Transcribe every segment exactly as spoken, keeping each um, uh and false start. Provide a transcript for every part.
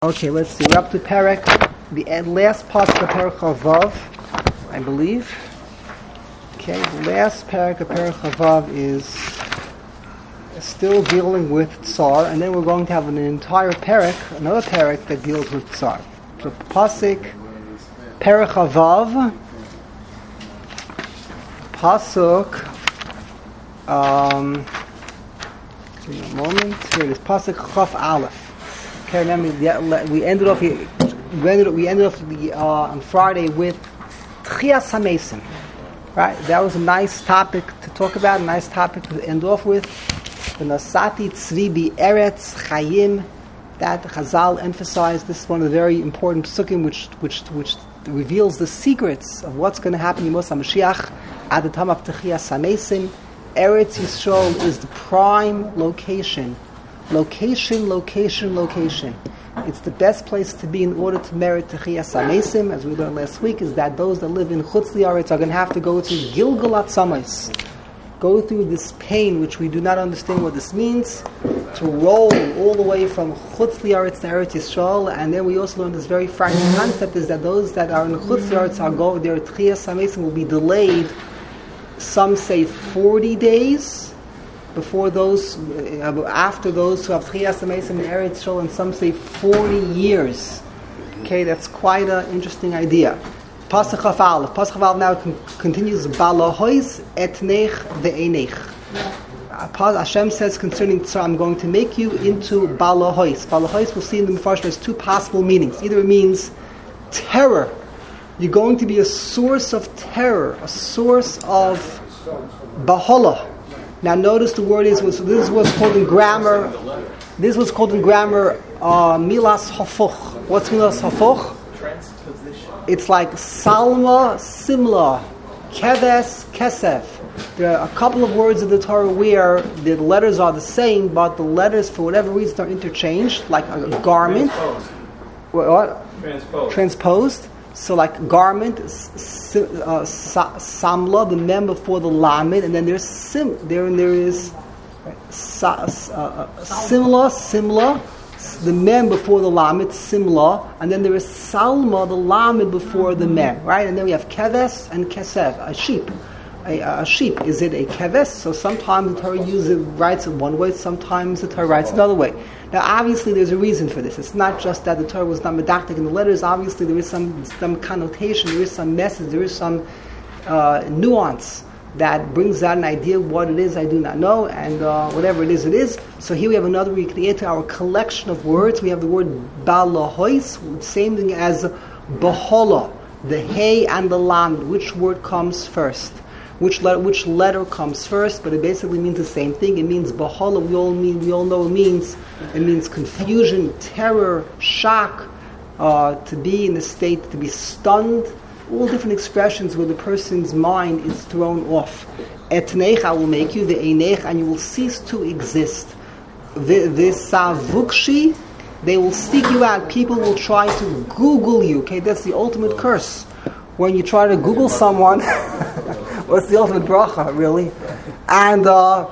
Okay, let's see. We're up to Perek, the last part of Perek Chavav, I believe. Okay, the last Perek of Perek Chavav is still dealing with Tsar, and then we're going to have an entire Perek, another Perek that deals with Tsar. So, Pasuk, Perek Chavav, Pasuk, um, give me a moment. Here it is, Pasuk Chaf Aleph. Okay, remember, we ended off here, we ended, we ended off the, uh, on Friday with Tchias HaMesim, right? That was a nice topic to talk about, a nice topic to end off with. The Nasati Tzvi Bi Eretz Chayim, that Chazal emphasized. This is one of the very important psukim which which which reveals the secrets of what's going to happen in Yemos HaMashiach at the time of Tchias HaMesim. Eretz Yisrael is the prime location. Location, location, location. It's the best place to be in order to merit Tchias HaMesim, as we learned last week, is that those that live in Chutz Li'aretz are going to have to go through Gilgal Atzamos, go through this pain, which we do not understand what this means, to roll all the way from Chutz Li'aretz to Eretz Yisrael. And then we also learned this very frightening concept, is that those that are in Chutz Li'aretz are going, their Tchias HaMesim will be delayed, some say forty days, before those, uh, after those who have Tchias HaMesim in Eretz Yisrael, and some say forty years. Okay, that's quite an interesting idea. Pasuk Chaf Aleph. Pasuk Chaf Aleph now con- continues. Balahois etnech ve'enech. Hashem says concerning Tzar, I'm going to make you into Balahois. Balahois, we'll see in the Mefarshim, there's two possible meanings. Either it means terror. You're going to be a source of terror, a source of Baholah. Now notice the word is, so this is what's called in grammar, this is what's called in grammar, uh, milas hafuch. What's milas hafuch? Transposition. It's like salma, simla, keves, kesef. There are a couple of words in the Torah where the letters are the same, but the letters, for whatever reason, are interchanged, like a garment. Transposed. What? Transposed. Transposed. So like garment, uh, samla, the mem before the lamed, and then there's sim, there and there is sa, uh, simla, simla, the mem before the lamed, simla, and then there is salma, the lamed before the mem, right? And then we have keves and kesef, a sheep. A, a sheep, is it a keves? So sometimes the Torah uses writes it one way, sometimes the Torah writes another way. Now obviously there's a reason for this. It's not just that the Torah was not medactic in the letters. Obviously there is some, some connotation, there is some message, there is some uh, nuance that brings out an idea of what it is I do not know, and uh, whatever it is, it is. So here we have another, we create our collection of words. We have the word balahois, same thing as bahola, the hay and the lam. Which word comes first? Which letter, which letter comes first? But it basically means the same thing. It means bahala. We all mean. We all know it means. It means confusion, terror, shock, uh, to be in a state, to be stunned. All different expressions where the person's mind is thrown off. Etneich, I will make you the einech, and you will cease to exist. V'savukshi, they will seek you out. People will try to Google you. Okay, that's the ultimate curse. When you try to Google someone. What's the ultimate bracha, really? And uh,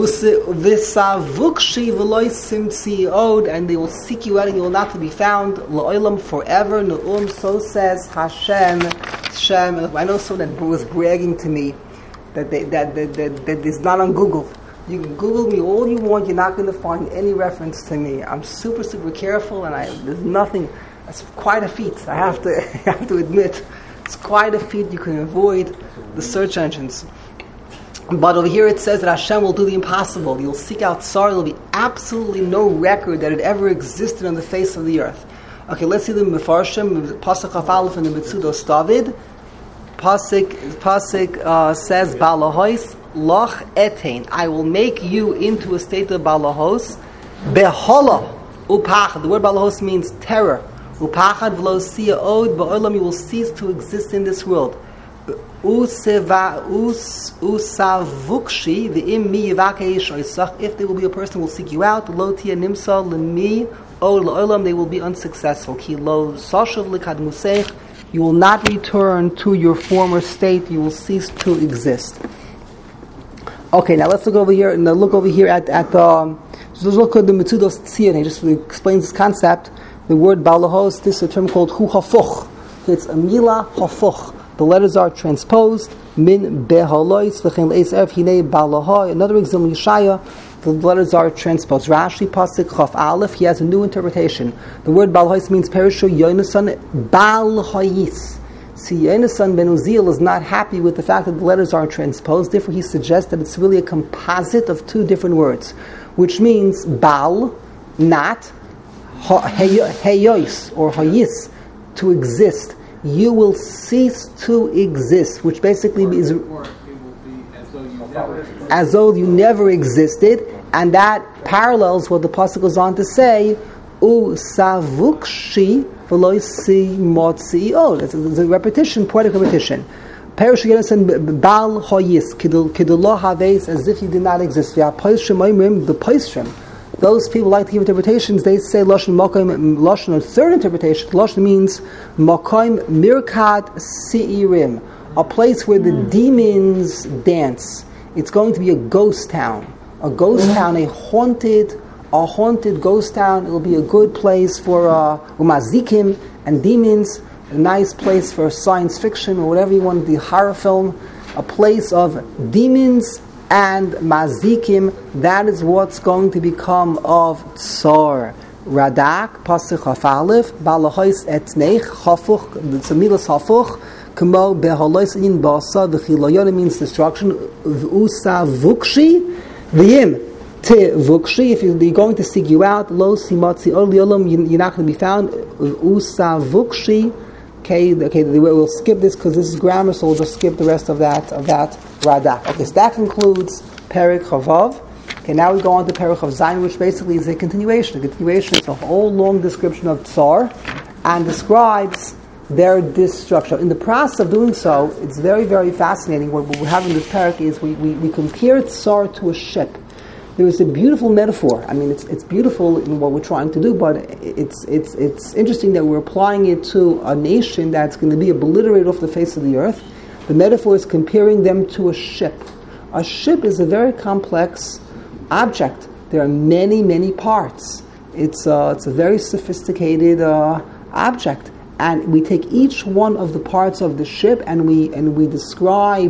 and they will seek you out and you will not to be found la'olam forever. Nu'um, so says Hashem. Hashem. I know someone that was bragging to me that they, that, that, that that is not on Google. You can Google me all you want. You're not going to find any reference to me. I'm super super careful, and I there's nothing. That's quite a feat. I have to I have to admit. It's quite a feat. You can avoid the search engines. But over here it says that Hashem will do the impossible. You'll seek out Tsar. There will be absolutely no record that it ever existed on the face of the earth. Okay, let's see the Mefarshim, Pasuk Chaf Aleph and the Metzudos David. Pasuk, Pasuk uh, says, Balahois, Loch Etein. I will make you into a state of Balahos. Behola, Upach. The word Balahos means terror. Upachad v'lo siya od ba'olam, you will cease to exist in this world. Useva us usavukshi v'im mi yivakeish oisach. If there will be a person who will seek you out, lo tia nimsa l'mi od la'olam, they will be unsuccessful. Ki lo sashav l'kad musech, you will not return to your former state. You will cease to exist. Okay, now let's look over here. Now look over here at at um. So let's look at the Metzudos Tzion. He just explains this concept. the word balahos, this is a term called hu hafuch. It's a mila hafuch. The letters are transposed. Min behalois v'chein leis erf hinei balaha. Another example, Yeshaya, the letters are transposed. Rashi pasuk chaf aleph. He has a new interpretation. The word balahos means perishu yonasan balhayis. See, Yonasan ben Uziel is not happy with the fact that the letters are transposed. Therefore, he suggests that it's really a composite of two different words, which means bal, not, heyois or hayis, to exist. You will cease to exist, which basically means as though you never existed, and that parallels what the pasuk goes on to say, U savukshi v'lo si motzi. Oh, it's a repetition, poetic repetition. Perish Yonasan bal hayis kidullah haves, as if you did not exist. The paisrim, those people like to give interpretations. They say lashon makom lashon. A third interpretation, lashon means makom mirkat seirim, a place where the demons dance. It's going to be a ghost town, a ghost town, a haunted, a haunted ghost town. It will be a good place for uh, umazikim and demons. A nice place for science fiction or whatever you want, the horror film. A place of demons and mazikim. That is what's going to become of Tsar. Radak, pasuk chaf aleph, balachos etneich, chafuch, the milas chafuch, kamo behalois in basa, the chilayona means destruction, v'usa vukshi, v'yim, te vukshi, if you're going to seek you out, lo simatzi or liolam, you're not going to be found, v'usa vukshi. Okay, okay, we'll skip this because this is grammar, so we'll just skip the rest of that of that radak. Okay, so that concludes Perek Chavav. Okay, now we go on to Perek Chav Zayin, which basically is a continuation. A continuation is a whole long description of Tsar and describes their destruction. In the process of doing so, it's very, very fascinating. What we have in this Perek is we, we, we compare Tsar to a ship. There is a beautiful metaphor. I mean, it's it's beautiful in what we're trying to do, but it's it's it's interesting that we're applying it to a nation that's going to be obliterated off the face of the earth. The metaphor is comparing them to a ship. A ship is a very complex object. There are many, many parts. It's uh, it's a very sophisticated uh, object, and we take each one of the parts of the ship and we and we describe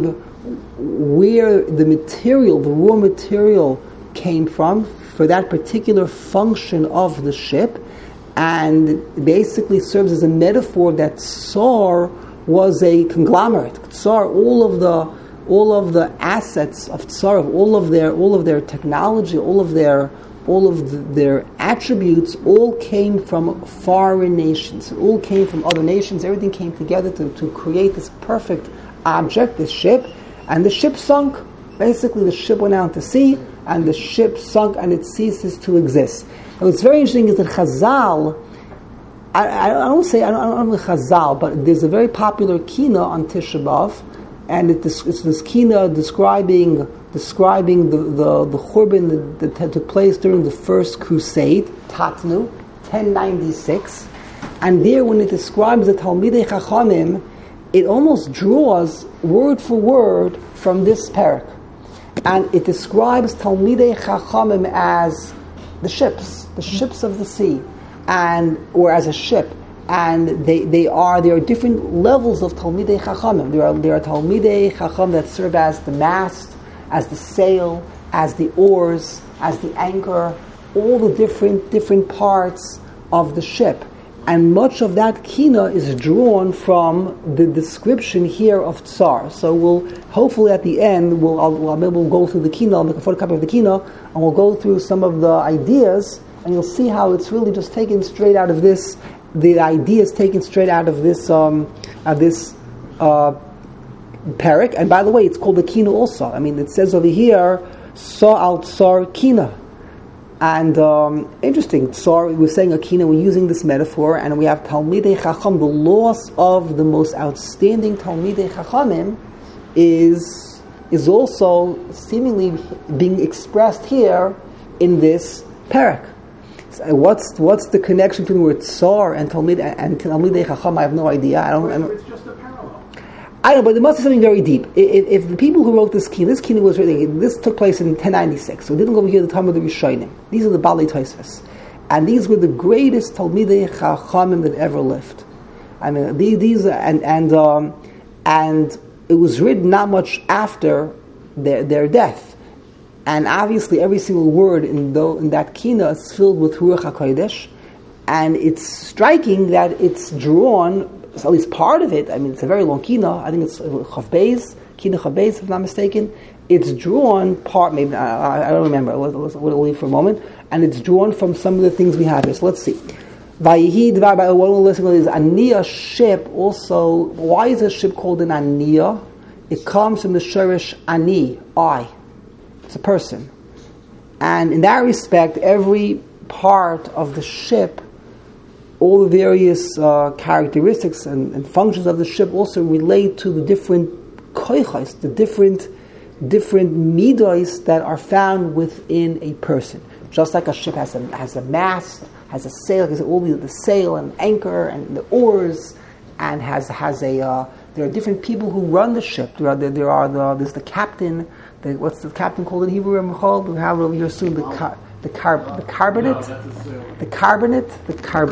where the material, the raw material, came from for that particular function of the ship, and basically serves as a metaphor that Tsar was a conglomerate. Tsar, all of the all of the assets of Tsar, all of their all of their technology, all of their all of the, their attributes, all came from foreign nations. It all came from other nations. Everything came together to, to create this perfect object, this ship, and the ship sunk. Basically, the ship went out to sea, and the ship sunk, and it ceases to exist. And what's very interesting is that Chazal, I, I don't say, I don't, I don't know Chazal, but there's a very popular kina on Tisha B'Av, and it, it's this kina describing describing the, the, the Churban that, that took place during the First Crusade, Tatnu, ten ninety-six, and there when it describes the Talmidei Chachamim, it almost draws word for word from this parak. And it describes Talmidei Chachamim as the ships, the ships of the sea, and or as a ship. And they, they are there are different levels of Talmidei Chachamim. There are there are Talmidei Chacham that serve as the mast, as the sail, as the oars, as the anchor, all the different different parts of the ship. And much of that kina is drawn from the description here of Tsar. So we'll, hopefully at the end, we'll, I'll, we'll, we'll go through the kina, I'll make a photocopy of the kina, and we'll go through some of the ideas, and you'll see how it's really just taken straight out of this, the ideas taken straight out of this, um, of this uh, parak. And by the way, it's called the kina also. I mean, it says over here, Sa al Tsar kina. And um, interesting, Tsar, we're saying Akina, we're using this metaphor, and we have Talmidei Chacham. The loss of the most outstanding Talmidei Chachamim is is also seemingly being expressed here in this parak. So what's what's the connection between the word Tsar and Talmidei and Talmidei Chacham? I have no idea. I don't. I don't it's just a parallel. I don't know, but there must be something very deep. If, if the people who wrote this kina, this kina was written, this took place in ten ninety-six, so it didn't go over here to the time of the Rishonim. These are the Balei Tosfos. And these were the greatest Talmidei Chachamim that ever lived. I mean, these, these and and um, and it was written not much after their their death. And obviously, every single word in, the, in that kina is filled with Ruach HaKodesh. And it's striking that it's drawn, at least part of it, I mean, it's a very long kina, I think it's Chav Beis, kina Chav Beis, if I'm not mistaken. It's drawn part, maybe, I, I don't remember, let's, let's, we'll leave for a moment. And it's drawn from some of the things we have here. So let's see. Vayihi Dvar, by one listen is Aniyah ship also. Why is a ship called an Aniyah? It comes from the Shorish Ani, I. It's a person. And in that respect, every part of the ship, all the various uh, characteristics and, and functions of the ship also relate to the different koichos, the different different midos that are found within a person. Just like a ship has a has a mast, has a sail, has all the, the sail and anchor and the oars, and has has a uh, there are different people who run the ship. There are there, there are the there's the captain. The, what's the captain called in Hebrew? We have it over here soon. The car, the car, the carbonate, no, the carbonate, the carb,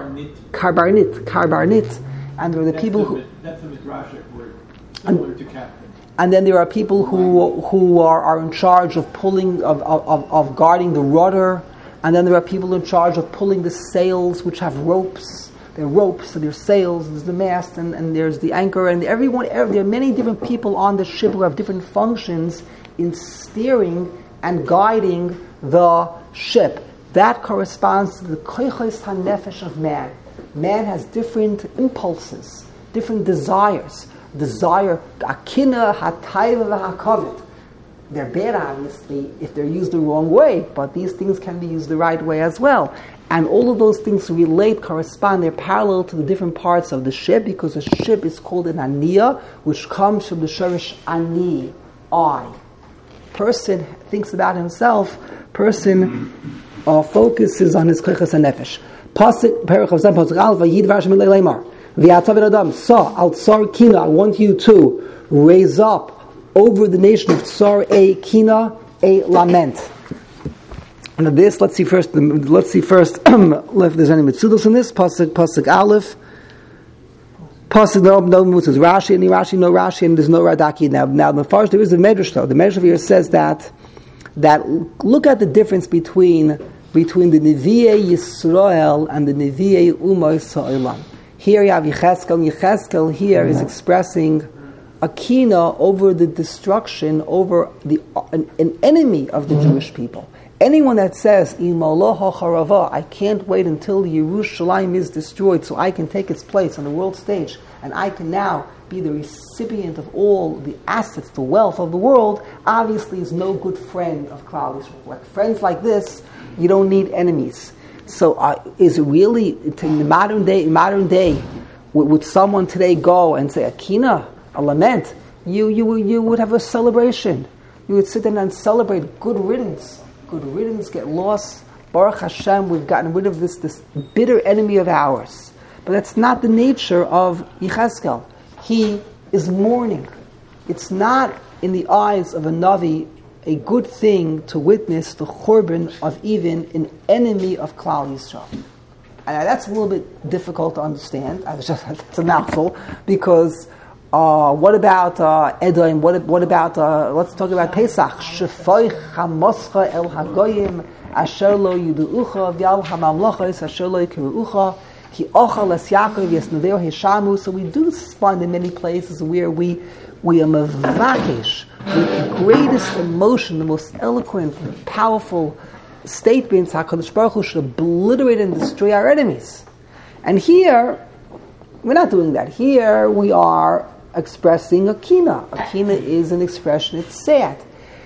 carbarnit, carbarnit, and there are the that's people who. That's a midrashic word, similar and, to captain. And then there are people who who are, are in charge of pulling of, of of guarding the rudder, and then there are people in charge of pulling the sails, which have ropes. There are ropes, and there's sails, there's the mast, and, and there's the anchor, and everyone. Every, there are many different people on the ship who have different functions in steering and guiding the ship. That corresponds to the koichos hanefesh of man. Man has different impulses, different desires. Desire, akina, hatayva, v'hakavit. They're bad, obviously, if they're used the wrong way, but these things can be used the right way as well. And all of those things relate, correspond, they're parallel to the different parts of the ship, because the ship is called an aniyah, which comes from the shorish ani, I. Person thinks about himself, person uh, focuses on his koichos hanefesh. Pasuk, perich of Zem, pasuk al, vayid v'ashem ilay leimar. V'yatav adam, sa, al tsar kina, I want you to raise up over the nation of Tsar a kina, a lament. Now this, let's see first. Let's see first if there's any mitzudos in this. Pasuk, pasuk aleph. Pasuk no no mitzvahs. Rashi, any Rashi, no Rashi, and there's no Radaki. Now, now the first there is the Medrash though. The Medrash here says that that look at the difference between between the Nevi'ei Yisrael and the Nevi'ei Umay Sa'olam. Here you have Yecheskel. Yecheskel here is expressing a kina over the destruction, over the an, an enemy of the Jewish people. Anyone that says, Imaloha Charava, I can't wait until Yerushalayim is destroyed so I can take its place on the world stage and I can now be the recipient of all the assets, the wealth of the world, obviously is no good friend of Klal Yisrael. Like friends like this, you don't need enemies. So uh, is it really, in the modern day, modern day, would, would someone today go and say, Akina, a lament? You, you, you would have a celebration. You would sit down and celebrate good riddance. Good riddance, get lost. Baruch Hashem, we've gotten rid of this, this bitter enemy of ours. But that's not the nature of Yecheskel. He is mourning. It's not, in the eyes of a Navi, a good thing to witness the churban of even an enemy of Klal Yisrael. And that's a little bit difficult to understand. I was just, it's a mouthful, because Uh, what about uh, Edom? What, what about, uh, let's talk about Pesach. Shefoich hamoscha el hagoyim asher lo yudu'ucha v'yal hamamlochos asher lo yikiru'ucha ki ochal es Yaakov yesnodeo heshamu. So we do find in many places where we we are mavakesh with the greatest emotion, the most eloquent, powerful statements. HaKadosh Baruch Hu should obliterate and destroy our enemies. And here, we're not doing that. Here we are expressing a kina. A kina is an expression, it's sad.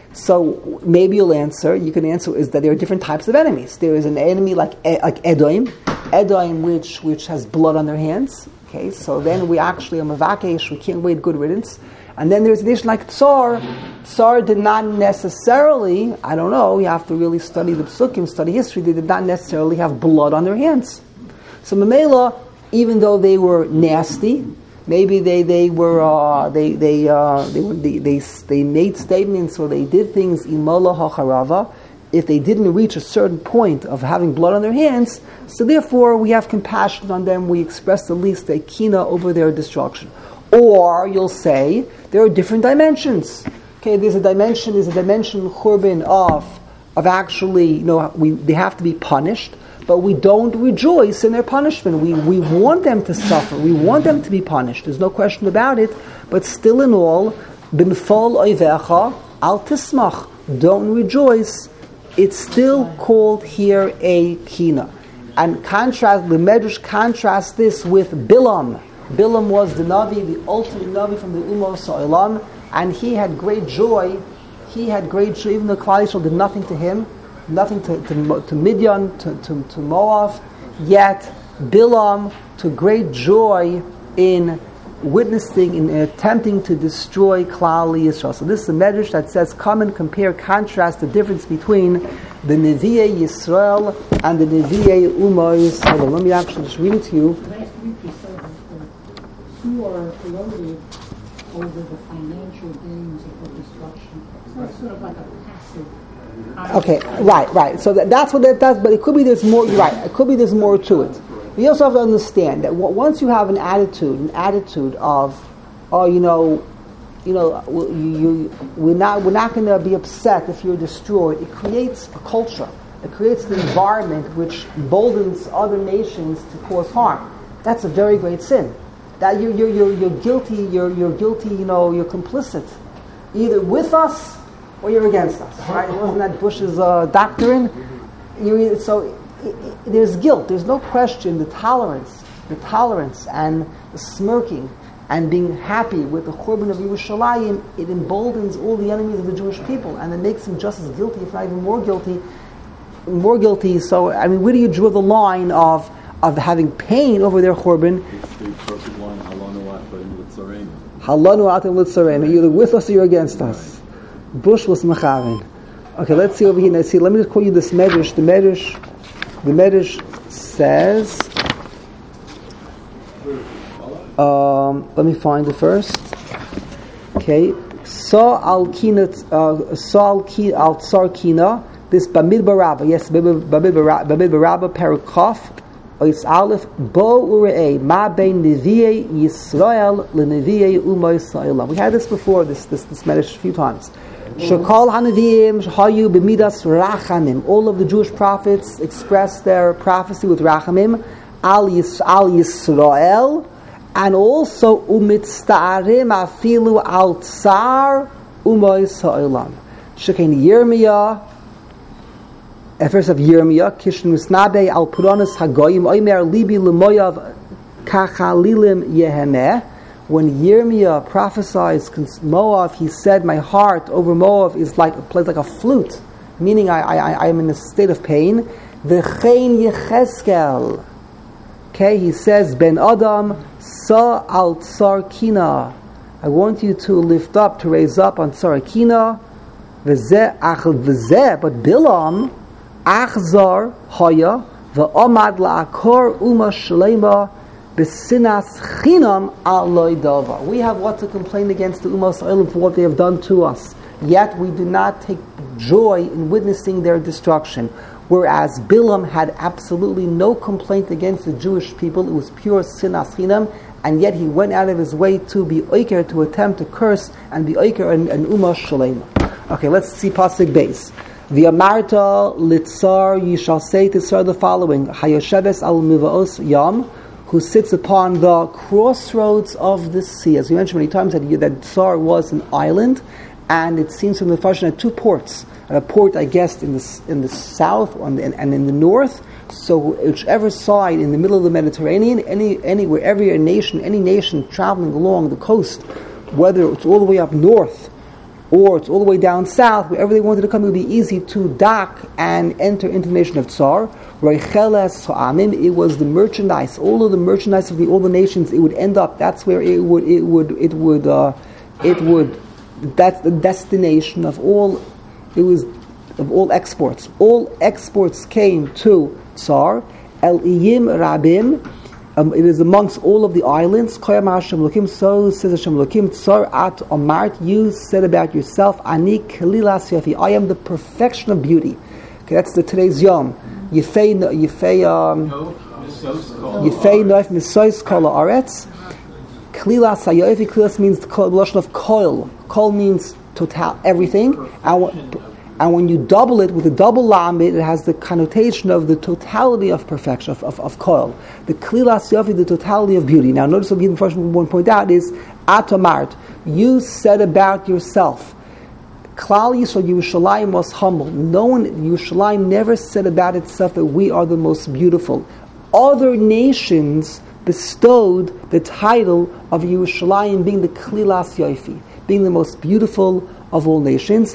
So maybe you'll answer, you can answer is that there are different types of enemies. There is an enemy like like Edom, Edom which which has blood on their hands. Okay, so then we actually are mavakesh, we can't wait good riddance. And then there's an issue like Tsar. Tsar did not necessarily, I don't know, you have to really study the psukim, study history, they did not necessarily have blood on their hands. So Mamela, even though they were nasty, maybe they they were uh, they they uh, they, were, they they they made statements or they did things imola hacharava. if they didn't reach a certain point of having blood on their hands, so therefore we have compassion on them, we express the least a kina over their destruction. Or you'll say, there are different dimensions. Okay, there's a dimension, there's a dimension, churban, of, of actually, you know, we, they have to be punished, but we don't rejoice in their punishment. We, we want them to suffer, we want them to be punished, there's no question about it, but still in all, b'nfal oivecha al tismach, don't rejoice. It's still called here a kina. And contrast, the Medrash contrasts this with Bilam. Bilam was the Navi, the ultimate Navi from the Ummah Sa'ilam, and he had great joy. He had great joy, even though Klal Yisrael did nothing to him, nothing to, to, to Midian, to, to, to Moab, yet Bilam took great joy in witnessing, in attempting to destroy Klal Yisrael. So this is a medrash that says, come and compare, contrast the difference between the Nevi'ei Yisrael and the Nevi'ei Ummah Yisrael. Let me actually just read it to you. Last week you said that you are loaded over the financial gains of the destruction. So it's sort of like a passive. Okay, right, right. So that, that's what that does, but it could be there's more, you're right, it could be there's more to it. You also have to understand that once you have an attitude, an attitude of, oh, you know, you know, you, you, we're not, we're not going to be upset if you're destroyed. It creates a culture. It creates an environment which emboldens other nations to cause harm. That's a very great sin. That you're, you're, you're, you're guilty. You're, you're guilty. You know, you're complicit, either with us or you're against us. Right? Wasn't that Bush's uh, doctrine? You so. It, it, there's guilt. There's no question. The tolerance, the tolerance, and the smirking, and being happy with the Churban of Yerushalayim, it emboldens all the enemies of the Jewish people, and it makes them just as guilty, if not even more guilty, more guilty. So, I mean, where do you draw the line of of having pain over their Churban? It's the perfect line. Halanu atem l'tzarenu. Halanu atem l'tzarenu. You're either with us or you're against us. Bush was mechaven. Okay, let's see over here. Let's see. Let me just quote you this medrash. The medrash. The Medrash says, um, let me find it first. Okay, Sa al kina, Sa al ki al tsar kina. This Bamidbar Rabbah, yes, Bamidbar Rabbah, Parakof, Ois Aleph, Bo Urei, Ma Bein Nevi'ei Yisrael Le Nevi'ei Ummah Yisrael. We had this before, this this this Medrash a few times. Shekol Hanavim Hayu B'midas Rachamim. All of the Jewish prophets expressed their prophecy with Rachamim al Yis, al Yisrael, and also Umitztarim Afilu al Tsar Ummah Yisrael. Shekein Yirmiyah, a verse of Yirmiyah, Kishin Misnabe al Puranas Hagoyim Oimer Libi L'moyav Kachalilim Yeheneh. When Yirmiyah prophesies Moab, he said, "My heart over Moab is like plays like a flute," meaning I, I, I am in a state of pain. V'chein Yecheskel. Okay, he says, "Ben Adam sa al tsar kina." I want you to lift up, to raise up on tsar kina. V'zeh ach v'zeh, but Bilam achzar haya v'amad la'akor umah shlema. We have what to complain against the Ummah Yisrael for what they have done to us. Yet we do not take joy in witnessing their destruction. Whereas Bilam had absolutely no complaint against the Jewish people. It was pure sinas chinam, and yet he went out of his way to be oiker, to attempt to curse and be oiker and, and Ummah Shalema. Okay, let's see Pasuk Beis. V'amarta litzar, you shall say to Tsar the following: Hayosheves al mivaos yam, who sits upon the crossroads of the sea. As we mentioned many times, that, that Tsar was an island, and it seems from the Fashion at two ports. At a port, I guess, in the in the south and, and in the north. So whichever side in the middle of the Mediterranean, any any wherever a nation, any nation traveling along the coast, whether it's all the way up north or it's all the way down south, wherever they wanted to come, it would be easy to dock and enter into the nation of Tsar. It was the merchandise, all of the merchandise of the all the nations. It would end up. That's where it would. It would. It would. Uh, it would. That's the destination of all. It was of all exports. All exports came to Tsar. El Iyim Rabim. Um, it is amongst all of the islands. So says Hashem Elokim, Tsar at Omart, you said about yourself, Ani Kalilas Yafi, I am the perfection of beauty. Okay, that's the today's Yom. Yefei, Yefei, um, Yefei Noif Misois Kol Haaretz. Klilas Hayofi, Klilas means the lashon of koil. Koil means total, everything. And, and when you double it with a double lamid, it has the connotation of the totality of perfection, of, of, of koil. The Klilas Hayofi, the totality of beauty. Now notice what the first one want to point out is, Atomart, you said about yourself. Klal Yisrael, Yerushalayim was humble. No one, Yerushalayim never said about itself that we are the most beautiful. Other nations bestowed the title of Yerushalayim being the Klilas Yofi, being the most beautiful of all nations.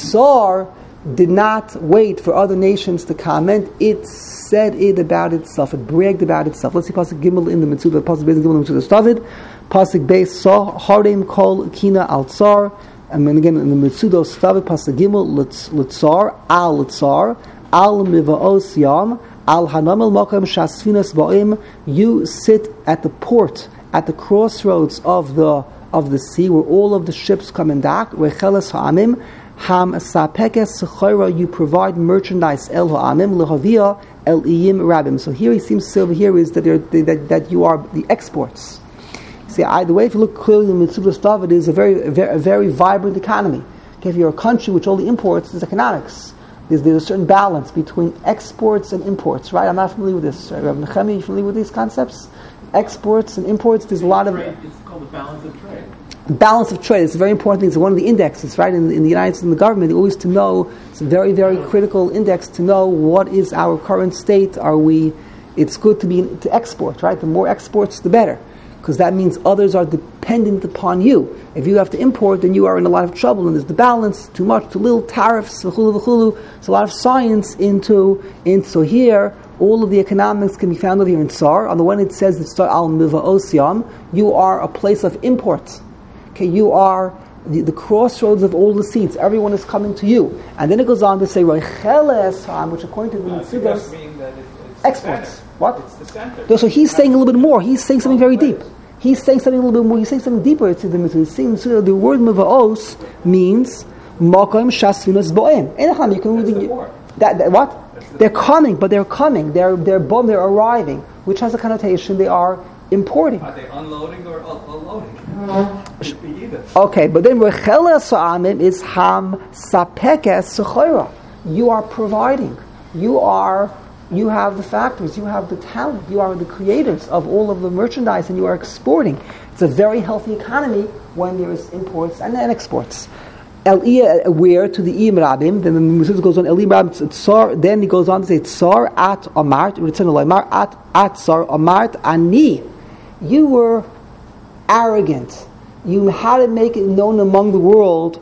Tsar did not wait for other nations to comment. It said it about itself. It bragged about itself. Let's see Pasuk Gimel in the Mitzvah. Pasuk Beis Gimel in the Mitzvah David. Pasuk Beis Saw Harem Kol Kina Al Tsar. And then again in the Mitzvah David Pasuk Gimel L'Tzar Al L'Tzar Al Mivaos Yam. Al Hanamel Makam Shasfinas Ba'im, you sit at the port, at the crossroads of the of the sea, where all of the ships come and dock. Recheles Ha'amim, Ham Sapekes Sechoira, you provide merchandise El Ha'amim, Lehavia El Iyim Rabim. So here he seems to say over here is that, that that you are the exports. See, I, the way if you look clearly in Mitzvah David, it is a very, a very, a very vibrant economy. Okay, if you're a country which only imports, it's economics. There's, there's a certain balance between exports and imports, right? I'm not familiar with this. Right? Rabbi Nechemi, you familiar with these concepts? Exports and imports, there's a lot of... It's called the balance of trade. Balance of trade, it's a very important thing. It's one of the indexes, right? In, in the United States and the government, always to know, it's a very, very critical index to know what is our current state. Are we... It's good to be to export, right? The more exports, the better. Because that means others are dependent upon you. If you have to import, then you are in a lot of trouble, and there's the balance, too much, too little, tariffs, v'chulu, v'chulu. It's a lot of science into, into so here, all of the economics can be found over here in Tsar. On the one it says that Tsar al Mivaos Yam, you are a place of import. Okay, you are the, the crossroads of all the seats. Everyone is coming to you. And then it goes on to say, Roicheles Ham, which according to the Mitzvahs, exports. What? It's the center. So he's saying a little bit more. He's saying something very deep. He's saying something a little bit more. He's saying something deeper. It's the Mitzvah. He's saying so the word Mivaos means Makom Shasfinas Bo'em. You can That's the, the that, that what? The they're coming, but they're coming. They're they're bomb. They're arriving, which has a connotation. They are importing. Are they unloading or unloading? Okay, but then Recheles Ha'amim is Ham Sapekes Sechoira. You are providing. You are. You have the factories, you have the talent, you are the creators of all of the merchandise, and you are exporting. It's a very healthy economy when there is imports and, and exports. El where to the Iyim Rabim, then the Muslim goes on, El Iyim Rabim, Tsar, then he goes on to say, Tsar at Amart, at at Tsar Amart Ani. You were arrogant. You had to make it known among the world,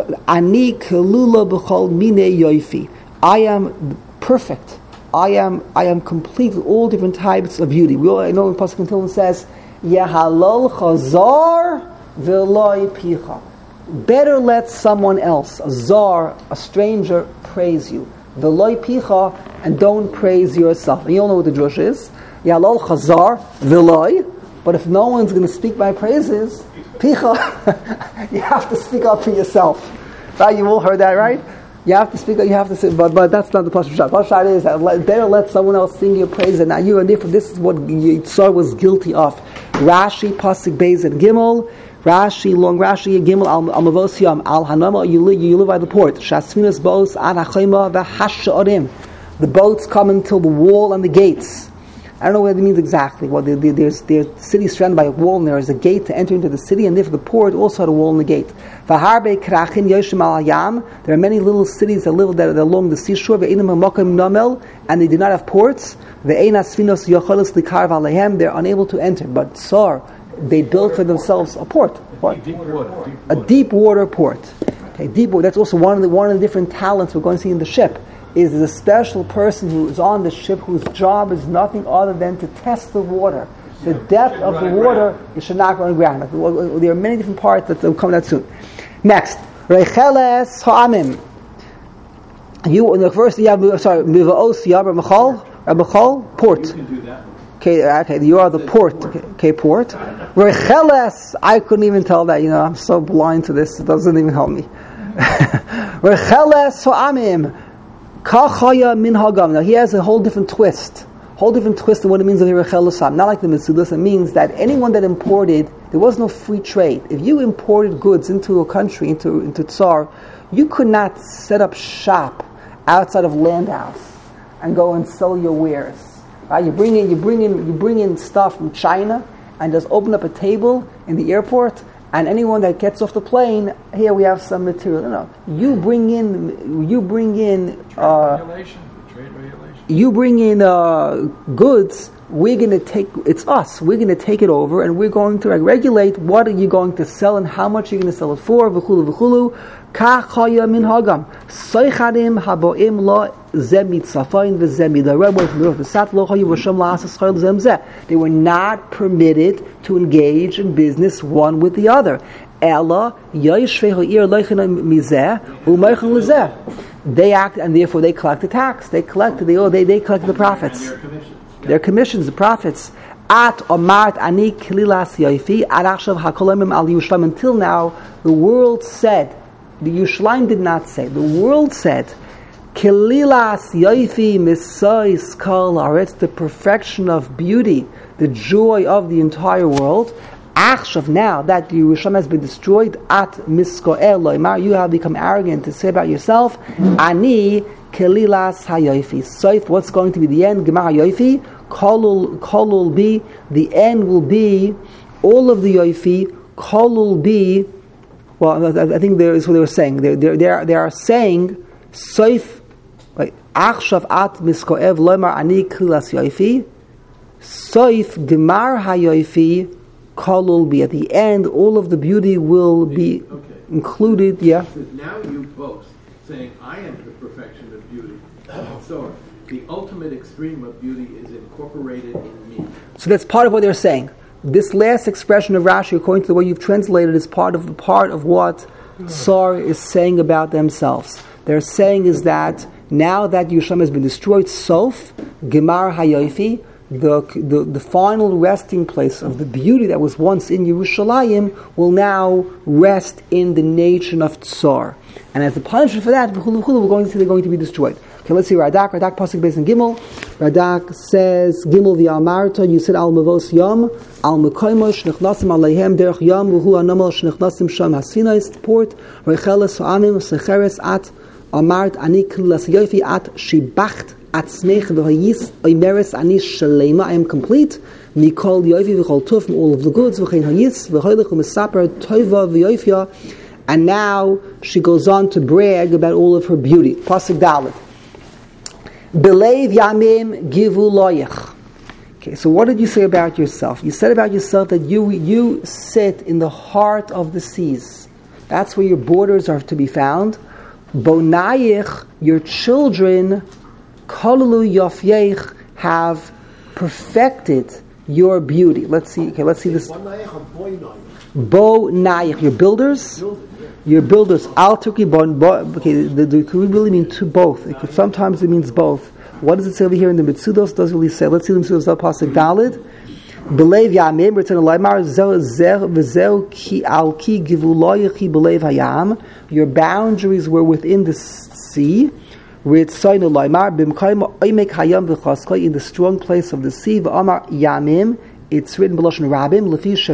Ani Kalula B'chol Mine Yoifi. I am perfect. I am I am complete with all different types of beauty. We all know when Pasuk Tilman says, Yehalol chazar v'loi picha. Better let someone else, a zar, a stranger, praise you. V'loi picha, and don't praise yourself. And you all know what the drush is. Yehalol chazar v'loi. But if no one's going to speak my praises, picha, you have to speak up for yourself. Right? You all heard that, right? You have to speak. You have to say, but but that's not the pashut shot. Pashut shot is that let, better let someone else sing your praise, and now you are different. This is what Yitzhar was guilty of. Rashi pasuk beis and gimel. Rashi long Rashi gimel al mavos yam al hanama. You live you live by the port. Shasfinas boats ad hachayma v'hasharim. The boats come until the wall and the gates. I don't know what it means exactly. Well, there, there, there's there's city surrounded by a wall, and there is a gate to enter into the city, and therefore the port also had a wall and the gate. V'harbe krachin yoshim al hayam. There are many little cities that live that are along the seashore. Ve'inam hamakom namel, and they do not have ports. Ve'ein asfinos yocholos likarv aleihem. They're unable to enter. But Tsar, they built for themselves a port. What? Deep water. Deep A deep water port. Okay, deep water. That's also one of the one of the different talents we're going to see in the ship. Is a special person who is on the ship whose job is nothing other than to test the water. The depth of the water, it should not go on the ground. There are many different parts that will come that soon. Next, Recheles Ha'amim. You in the first you have sorry Mivaos Yab Machal Machal port. You can do that. Okay, okay, you are the port. Okay, okay port. Recheles, I couldn't even tell that. You know, I'm so blind to this. It doesn't even help me. Recheles Ha'amim. Kachaya min hagam. Now he has a whole different twist. Whole different twist in what it means of Hirachel Lasam. Not like the Mitzudas. It means that anyone that imported, there was no free trade. If you imported goods into a country, into into Tsar, you could not set up shop outside of Landhouse and go and sell your wares. Right? You bring in, you bring in, you bring in stuff from China and just open up a table in the airport. And anyone that gets off the plane, here we have some material. No, no. You bring in, you bring in. Uh, regulation. Trade regulation. You bring in uh, goods, we're going to take, it's us, we're going to take it over and we're going to regulate what are you going to sell and how much you're going to sell it for, v'chulu v'chulu, kachaya min hagam, soichadim haboim la zeh mitzafayin v'zeh midareh, v'sat lo chayu v'sham la'asas chayil zem zeh. They were not permitted to engage in business one with the other. Ella yoyishvei ha'ir leichena mizeh u'meichen lezeh. They act, and therefore they collect the tax. They collect, they oh, they they collect the profits. And their commissions. Their commissions, the profits. At omart ani kililas yoifi ad achshav hakolemim al Yerushalayim. Until now, the world said, the Yerushalayim did not say. The world said, kililas yoifi misois kol haaretz, the perfection of beauty, the joy of the entire world. Achshav, now that Yerushalayim has been destroyed, at miskoel loimar, you have become arrogant to say about yourself, ani kelilas hayoifi. Soif, what's going to be the end? Gemar hayoifi, kolul kolul be, the end will be all of the yoifi. Kolul be, well, I think there is what they were saying. They they they are, they are saying soif, like achshav at miskoel loimar ani kelilas yoifi. Soif gemar hayoifi. Kolul be, at the end, all of the beauty will be okay. included. Yeah. Now you boast, saying, I am the perfection of beauty. So the ultimate extreme of beauty is incorporated in me. So that's part of what they're saying. This last expression of Rashi, according to the way you've translated, is part of the part of what Tsar is saying about themselves. They're saying is that now that Yerushalayim has been destroyed, Sof Gemar Hayofi, The, the the final resting place of the beauty that was once in Yerushalayim will now rest in the nation of Tsar. And as the punishment for that, we're going to see they're going to be destroyed. Okay, let's see Radak. Radak Pasuk Beis in Gimel. Radak says, Gimel v'amarta, you said al mavos yom, al mekoimo shnichnasim aleihem derech yom, v'hu anomal shnichnasim sham hasinais port, recheles ha'amim secheres at amart ani kilas yofi at shibacht Atzmech v'hayis oimeres ani shalema. I am complete. Mikol yofi v'chol tuf, from all of the goods. V'chein hayis v'hoylech u'mesaper toiva v'yofia. And now she goes on to brag about all of her beauty. Pasuk Dalet. Belev yamim givu loyech. Okay, so what did you say about yourself? You said about yourself that you you sit in the heart of the seas. That's where your borders are to be found. Bonayich, your children, Kolulu Yofyeich, have perfected your beauty. Let's see. Okay, let's see this. Bo Nayich, your builders, your builders. Al Turkey Bon. Okay, the, the could really mean to both. It could, sometimes it means both. What does it say over here in the Mitzudos? Doesn't really say. Let's see the Mitzudos. Pasuk Dalid. Belev Yamim. Return to Laimar. Zel zer v'zel ki al ki givu loyechi belev hayam. Your boundaries were within the sea. In the strong place of the sea, it's written B'lashon Rabim.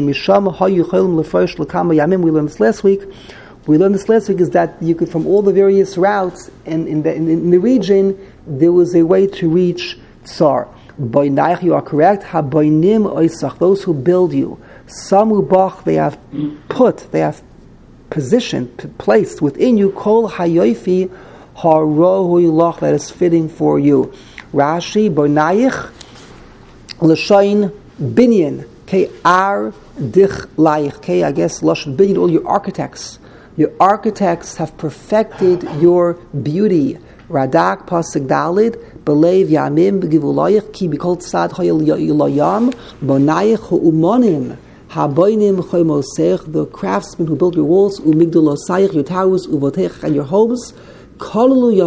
We learned this last week. We learned this last week is that you could, from all the various routes in, in, the, in, in the region, there was a way to reach Tsar. Boinayich, you are correct. Those who build you. Samubach, they have put, they have positioned, placed within you. Kol hayofi, that is fitting for you. Rashi, Bonayich, L'shayin Binyan, K Ar Dich Laich, K I guess L'shayin Binyan, all your architects. Your architects have perfected your beauty. Radak Pasuk Dalid, Belev Yamim B'Givulayich, Ki B'Kol Tzad Hayil Yolayam, Bonayich Hu'umonim, Haboinim Choymosech, the craftsmen who built your walls, Umigdolosayich, your towers, Uvotech, and your homes. Everything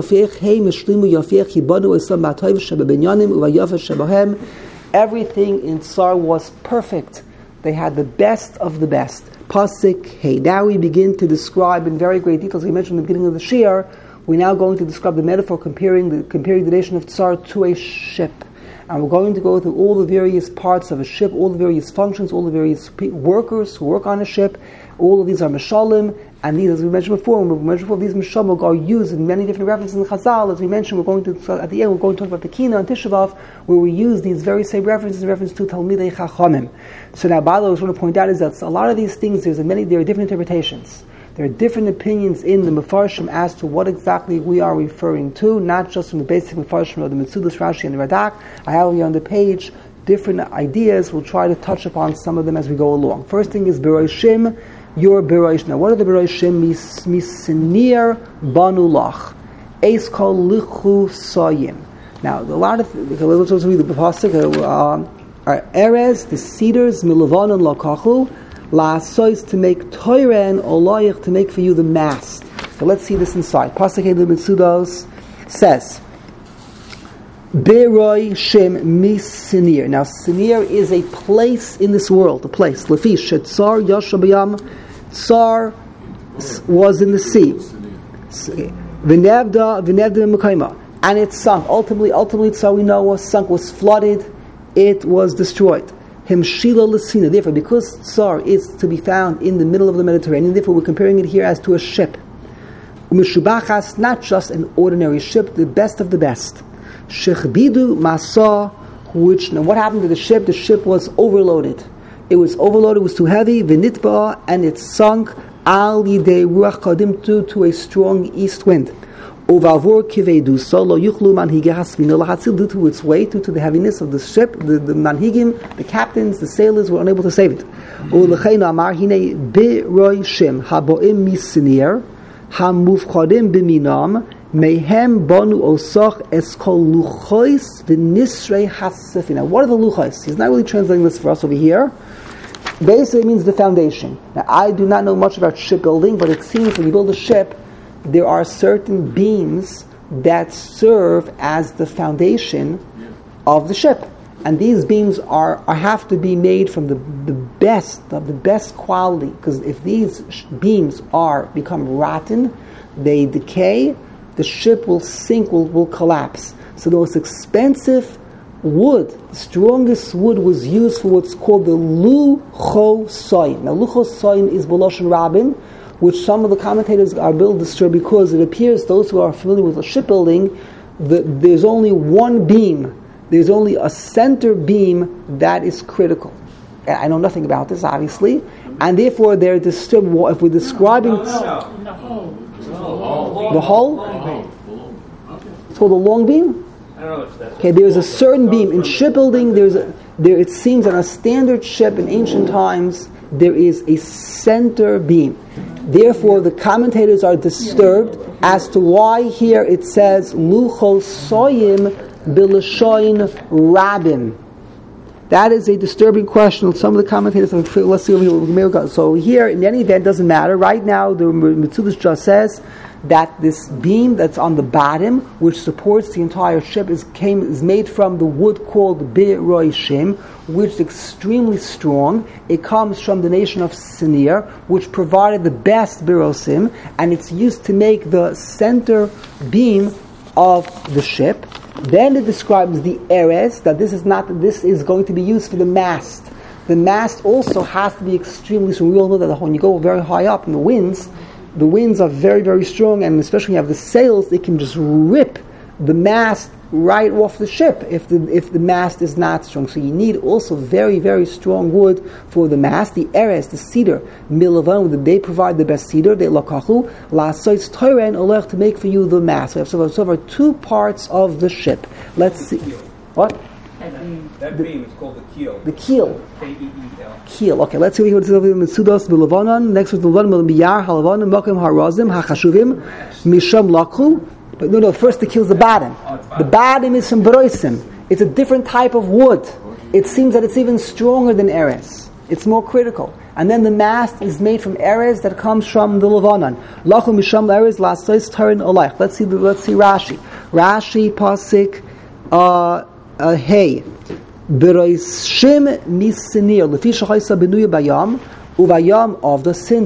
in Tsar was perfect. They had the best of the best. Pasuk Hey. Now we begin to describe in very great detail, as we mentioned at the beginning of the Shir, we're now going to describe the metaphor comparing the comparing the nation of Tsar to a ship. And we're going to go through all the various parts of a ship, all the various functions, all the various pe- workers who work on a ship. All of these are Meshalim, and these, as we mentioned before, when we mentioned before, these Meshalim are used in many different references in Chazal. As we mentioned, we're going to, at the end, we're going to talk about the Kina and Tisha B'Av, where we use these very same references in reference to Talmidei Chachamim. So now, by the way, what I want to point out is that a lot of these things, there's a many, there are different interpretations. There are different opinions in the Mefarshim as to what exactly we are referring to, not just from the basic Mefarshim of the Metzudas, Rashi, and the Radak. I have here on the page different ideas. We'll try to touch upon some of them as we go along. First thing is Beroshim, your Berosh. Now, what are the Beroshim? Misinir Banu Lach. Eis Kol Lichu Soyim. Now, a lot of, okay, let's read the Pasuk. Uh, Erez, the cedars, Milavanon Lakachu. La'asois, to make toiren olayich, to make for you the mast. So let's see this inside. Pasuk Hey Mitzudos says, Beroi Shem Misinir. Now Sinir is a place in this world, a place. Lefish Tsar Yashabayam. Tsar was in the sea. V'nevda V'nevda Mekayma, and it sunk. Ultimately, ultimately, Tsar we know was sunk, was flooded. It was destroyed. Himshila Lasina. Therefore, because Tsar is to be found in the middle of the Mediterranean, therefore we're comparing it here as to a ship. Umishubachas, not just an ordinary ship, the best of the best. Shechbidu Masa, which, now what happened to the ship? The ship was overloaded. It was overloaded, it was too heavy, Vinitba, and it sunk al yidei ruach kadim to a strong east wind. Ovavor kivedu solo yuchlu manhigeh hasvina lahatzil, due to its weight, due to the heaviness of the ship, the, the manhigim, the captains, the sailors were unable to save it. Ulecheinu amar hine beroishim haboim misinir hamufchadim b'minam mehem bonu osach eskol luchois v'nisrei hasefina. What are the luchois? He's not really translating this for us over here. Basically, it means the foundation. Now, I do not know much about shipbuilding, but it seems when you build a ship, there are certain beams that serve as the foundation of the ship, and these beams are, are have to be made from the, the best of the best quality. Because if these sh- beams are become rotten, they decay, the ship will sink, will, will collapse. So the most expensive wood, the strongest wood, was used for what's called the luchosoin. Now, luchosoin is Boloshan Rabin, which some of the commentators are built disturbed because it appears those who are familiar with the shipbuilding, the, there's only one beam, there's only a center beam that is critical. I know nothing about this, obviously, and therefore they're disturbed. If we're describing No, no, no. The whole. the whole, it's called a long beam. I don't know if that's. Okay, there's a certain beam in shipbuilding. There's a, there. It seems on a standard ship in ancient times there is a center beam. Therefore, the commentators are disturbed as to why here it says luchos soyim bilashoin rabim. That is a disturbing question. Some of the commentators have, let's see over here. So here, in any event, doesn't matter. Right now, the Metzudas just says that this beam that's on the bottom, which supports the entire ship, is came is made from the wood called Beroishim, which is extremely strong. It comes from the nation of Sinir, which provided the best Berosim, and it's used to make the center beam of the ship. Then it describes the Erez, that this is not this is going to be used for the mast. The mast also has to be extremely strong. We all know that when you go very high up in the winds, the winds are very, very strong, and especially when you have the sails, they can just rip the mast right off the ship if the if the mast is not strong. So you need also very, very strong wood for the mast. The Erez, the cedar, Milavan, they provide the best cedar. They lakachu la'asois toiren olech, to make for you the mast. We have so far two parts of the ship. Let's see. What? That The- beam is called the keel. The keel. K E E L. Keel. Okay, let's see what it says in Mitzudos Bilavanon. Next was the one Miyar Halavanon Makim Harazim Hachashuvim Misham Lakhu. But no, no. First, the keel's the bottom. The bottom is from Beroisim. It's a different type of wood. It seems that it's even stronger than Erez. It's more critical. And then the mast is made from Erez that comes from the Levanon. Lachu Misham Erez Lasois Tarin Olaych. Let's see. Let's see Rashi. Rashi Pasik. Uh, uh, hey. Beroishim misinir lefi shachaisa benuya bayam uvayam of the since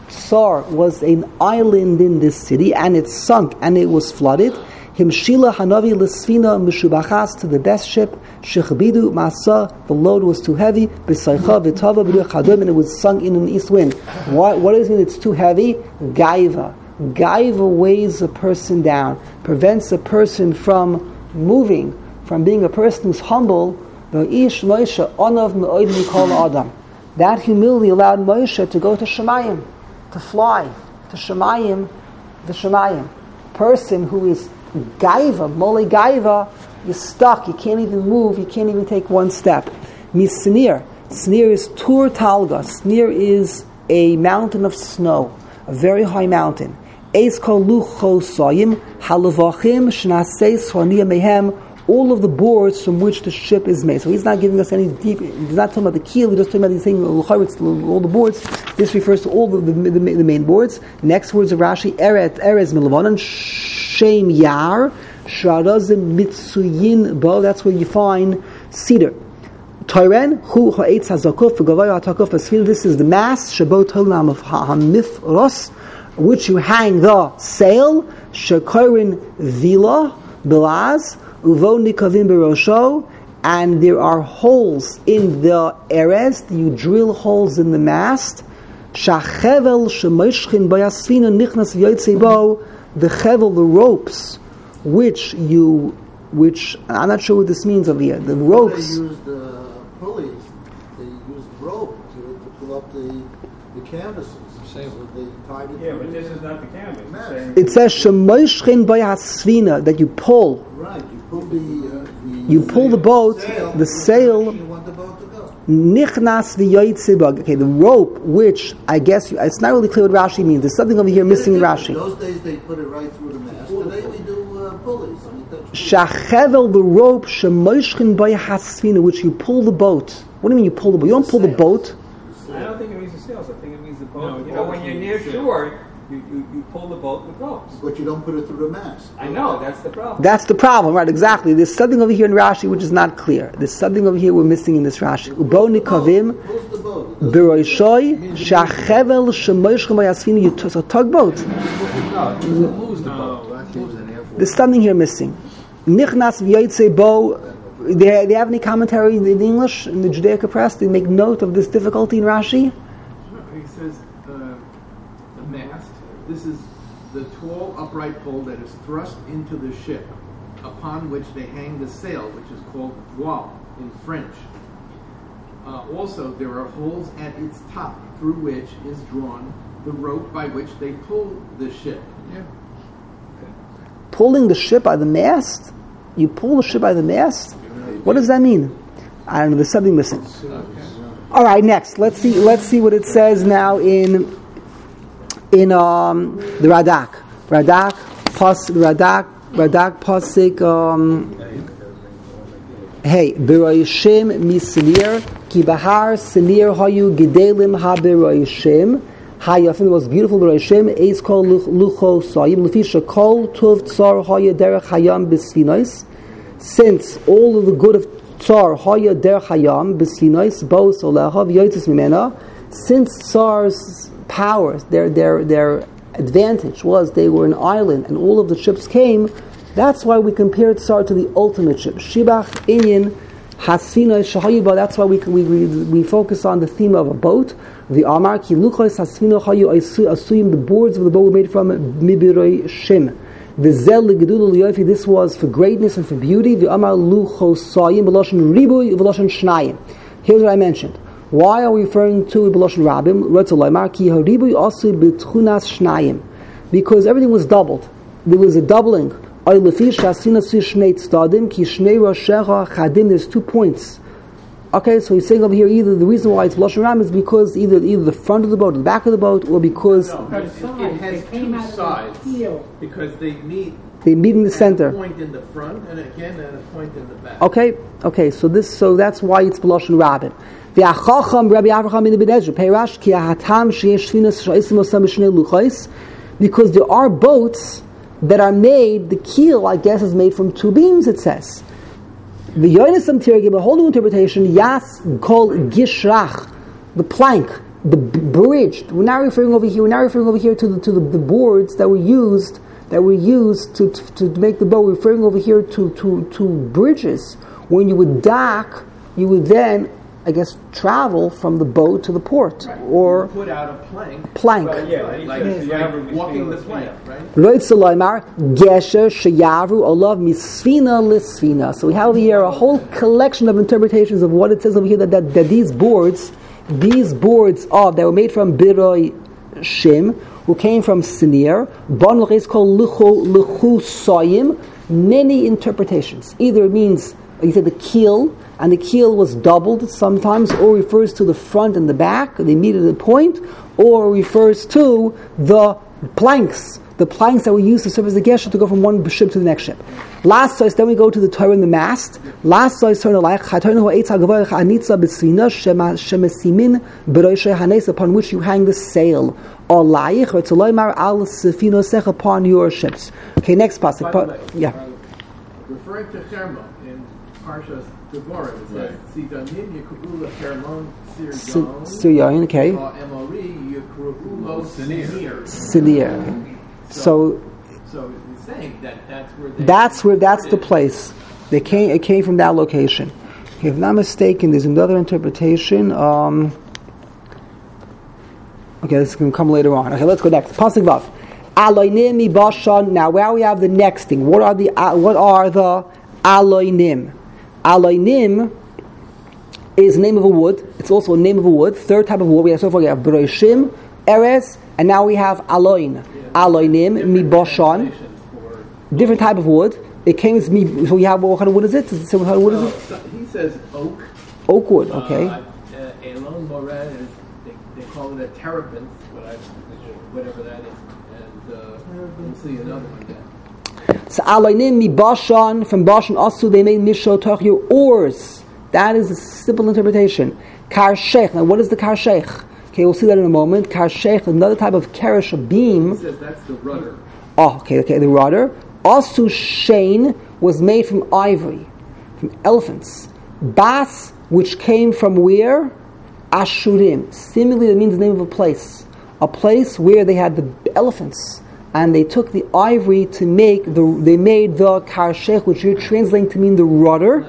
Tsar was an island in this city, and it sunk, and it was flooded. Himshila Hanavi Lisfina Mishubachas to the best ship. Shechabidu Masa, the load was too heavy. B'saycha v'tava b'ruach hadom, and it was sunk in an east wind. What, what does it mean it's too heavy? Gaiva. Gaiva weighs a person down, prevents a person from moving, from being a person who's humble. V'ish Moshe onav me'od mikol adam. That humility allowed Moshe to go to Shemayim, to fly to Shemayim, the Shemayim. Person who is Gaiva, Mole Gaiva, you're stuck, you can't even move, you can't even take one step. Misnir. Snir is Tur Talga. Snir is a mountain of snow, a very high mountain. Eis kol lucho soyim, halavachim, shnasei swarnia mehem, all of the boards from which the ship is made. So he's not giving us any deep, he's not talking about the keel, he's just talking about these things, all the boards. This refers to all the, the, the, the main boards. Next words of Rashi, Eret, Erez Milavanan, Shem Yar, Sharazim Mitsuyin Bo, that's where you find cedar. Toiren, Hu Ha'etz HaZakuf, Gavaya HaTakuf HaSfil, this is the mast, Shabot Holam of Hamif Ros, which you hang the sail, Shekorin Vila, Bilaz, Uvo Nikavim Berosho, and there are holes in the Erez, you drill holes in the mast, Shachevel Shemoshchin Bayasfina Nichnas Yotzebo, the chevel, the ropes, which you, which, I'm not sure what this means over here, the ropes. They used uh, pulleys, they used rope to, to pull up the, the canvases. So they tied it. Yeah, but this is not the canvas. It's saying- It says Shemoshchin Bayasfina, that you pull. Right, you pull the, uh, the You pull the boat, sail, the sail, you want the boat to go. Nichnas v'yotzebag. Okay, the rope, which I guess you, it's not really clear what Rashi means. There's something over here missing in Rashi. Those days they put it right through the mast. Today we do uh, pulleys. I mean, that's Shachevel, the rope, Shemoshchin Bayasfina, which you pull the boat. What do you mean you pull the boat? You don't pull the boat. I don't think it means the sails. I think it means the boat. No, you know, when boat you're means near sail. shore, you, you, you pull the boat with ropes. but you don't put it through the mast. I know, that's the problem. That's the problem, right? Exactly. There's something over here in Rashi which is not clear. There's something over here we're missing in this Rashi. Ubo nikavim Pulls the boat. It doesn't- b'roishoi shachevel shemoshchem bayasfina. You t- so tugboat. No, it moves the boat. There's something here missing. Nichnas v'yotzei bo. They, they have any commentary in the English in the Judaica press? They make note of this difficulty in Rashi. He says uh, the mast. This is the tall upright pole that is thrust into the ship, upon which they hang the sail, which is called voile in French. Uh, also, there are holes at its top through which is drawn the rope by which they pull the ship. Yeah. Pulling the ship by the mast? You pull the ship by the mast? What does that mean? I don't know. There's something missing. All right, next. Let's see. Let's see what it says now in in um, the Radak. Radak, Pas, Radak, Radak, Pasik. Um, hey, B'roishim misinir ki bahar sinir hayu gedelim ha b'roishim. Hayafim, the most beautiful B'roishim is called lucho sayim lefisha kol tuv tsar haya derech hayam b'sfinos. Since all of the good of Tsar Haya Der Hayam B'Sfinos Bo Solecha V'Yotzis Mimena, since Tsar's powers, their their their advantage was they were an island and all of the ships came. That's why we compared Tsar to the ultimate ship. Shibach Inyan Hasfinos Shahayiba. That's why we we we we focus on the theme of a boat. The Amar Ki Luchos Hasfino Hayu Asuyim. The boards of the boat were made from Mibiroi Shem. This was for greatness and for beauty. Here's what I mentioned. Why are we referring to B'loshen Rabim? Because everything was doubled. There was a doubling. There's two points. Okay, so he's saying over here either the reason why it's B'loshen Rabim is because either either the front of the boat or the back of the boat, or because No, The it, sides, it has they came two out of the sides heel. because they meet they meet in the at center. a point in the front and again at a point in the back. Okay, okay, so this, so that's why it's B'loshen Rabim. V'achacham Rabbi Avraham in the B'nezra Peirash ki ahatam sheyesh shvinas sha'isim osam b'shnei luchos, because there are boats that are made. The keel, I guess, is made from two beams. It says. The Yonisam Tir give a whole new interpretation. Yas kol gishrach, the plank. the b- bridge. We're now referring over here. We're now referring over here to the to the, the boards that were used that were used to, to to make the boat. We're referring over here to to to bridges. When you would dock, you would then, I guess, travel from the boat to the port, Right. or You put out a plank. plank. Well, yeah, Right, he like, says, like yeah, walking the yeah. plank, right? Loit Saloimar, Gesher, Sheyavru, Olav, Misfina, Lisfina. So we have over here a whole collection of interpretations of what it says over here that, that, that these boards, these boards of, that were made from Biroi Shim, who came from Sinir, Bon is called Luchu, Luchu Soyim, many interpretations. Either it means, you said the keel, and the keel was doubled sometimes, or refers to the front and the back, they meet at a point, or refers to the planks, the planks that were used to serve as the gesher to go from one ship to the next ship. Last size, then we go to the Torah and the mast. Last size, turn alike, upon which you hang the sail. Upon your ships. Okay, next passage. By the way, Yeah. uh, referring to Chermon in Parshas Devorah, it says, Sidanim Yekubula Chermon Sir Yon, Sir Yon, okay. Emori Yekubulo Sinir. Sinir. So, So it's saying that that's where they... that's where, that's the place. They came, it came from that location. Okay, if I'm not mistaken, there's another interpretation. Um, okay, this can come later on. Okay, let's go next. Pasuk Vav. Aloinim mi bashan. Now, where we have the next thing. What are the uh, what are the aloinim? Aloinim is the name of a wood. It's also a name of a wood. Third type of wood. We have so far we have broishim, eres, and now we have aloin. Aloinim mi bashan. Different type of wood. It came as me. So we have what kind of wood is it? Does it say what kind of wood is Well, it? so he says oak. Oak wood. Okay. Uh, uh, Elon Moran is, they, they call it a terrapin, what I, whatever that is. And uh, we'll see another one then. So aloinim mi bashan, from bashan also they made misho tochyu oars. That is a simple interpretation. Karshech. Now what is the karshech? Okay, we'll see that in a moment. Karshech, another type of keresh, a beam. He says that's the rudder. Oh, okay, okay, the rudder. Asu Shane was made from ivory, from elephants. Bas, which came from where? Ashurim. Similarly, that means the name of a place. A place where they had the elephants. And they took the ivory to make the, they made the karshech, which you're translating to mean the rudder.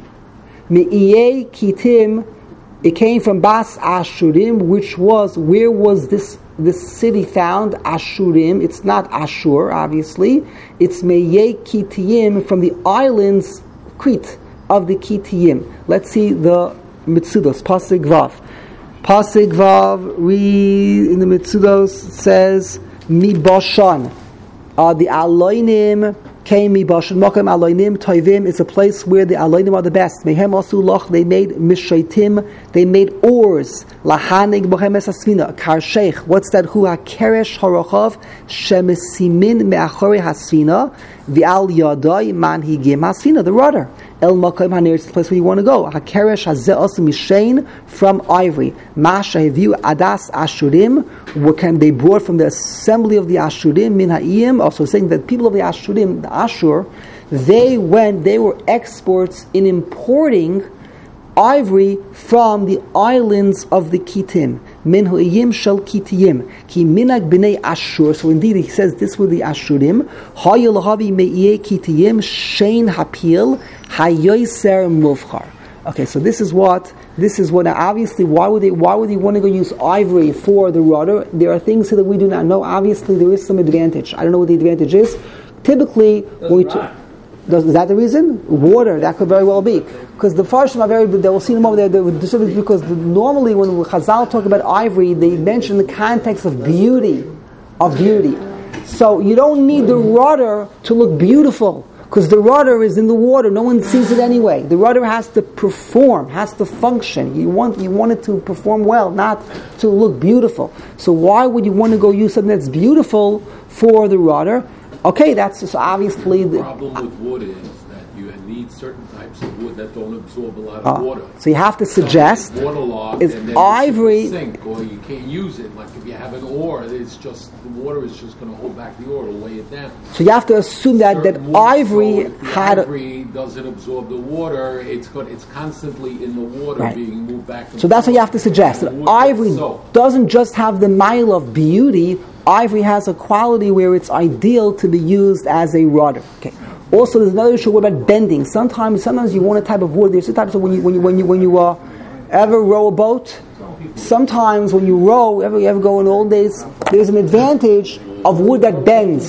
Me'iyeh kitim, it came from Bas Ashurim, which was, where was this this city found? Ashurim. It's not Ashur, obviously. It's Me'iyeh kitiyim, from the islands, Crete, of the Kitiyim. Let's see the Mitzudos, Pasig Vav. Pasig Vav, read in the Mitzudos, says, Mi Bashan. Uh, the Aloinim came Mi Bashan. Mokem Aloinim Toivim is a place where the Aloinim are the best. Mehem Asu Loch, they made Mishaitim, they made oars. Lahanig Bohem Esasvina. Karshech, what's that? Hu HaKeresh Harachav, Shemesimin Me'achori Hasvina, V'al Yadai Manhigim Hasvina, the rudder. El Makom Hanir is the place where you want to go. HaKeresh Hazeh Asu Mishain, from ivory. Masha Heviu Adas Ashurim, what can they brought from the assembly of the Ashurim, Min Ha'iyim, also saying that people of the Ashurim, the Ashur, they went, they were experts in importing ivory from the islands of the Kitim. Min Ha'iyim Shel Kitiyim. Ki Minag B'nei Ashur. So indeed he says this were the Ashurim. Hayil Havi Me'iyeh Kitiyim Shein Hapil Hayoyser Muvchar. Okay, so this is what this is what. Now obviously, why would they? Why would they want to go use ivory for the rudder? There are things here that we do not know. Obviously, there is some advantage. I don't know what the advantage is. Typically, when we t- does, is that the reason? Water, that could very well be, because the Farshim are very. They will see them over there. They will distribute because the, normally when Chazal talk about ivory, they mention the context of beauty, of beauty. So you don't need the rudder to look beautiful, because the rudder is in the water. No one sees it anyway. The rudder has to perform, has to function. You want you want it to perform well, not to look beautiful. So why would you want to go use something that's beautiful for the rudder? Okay, that's just obviously The uh, problem with water is that you need certain types of wood that don't absorb a lot of Ah, water. so you have to suggest waterlogged, is and then ivory- you sink, or you can't use it. Like if you have an ore, it's just the water is just going to hold back the ore, it'll weigh it down. So you have to assume that, that Certain wood, ivory so if the had a, ivory doesn't absorb the water. It's got it's constantly in the water Right. being moved back. And so that's what you have to forth. suggest. And That the wood gets ivory soaked. doesn't just have the mile of beauty. Ivory has a quality where it's ideal to be used as a rudder. Okay. Also, there's another issue. What about bending? Sometimes, sometimes you want a type of wood. There's two types of when you when you when you when you uh, ever row a boat. Sometimes when you row, ever you ever go in old days, there's an advantage of wood that bends.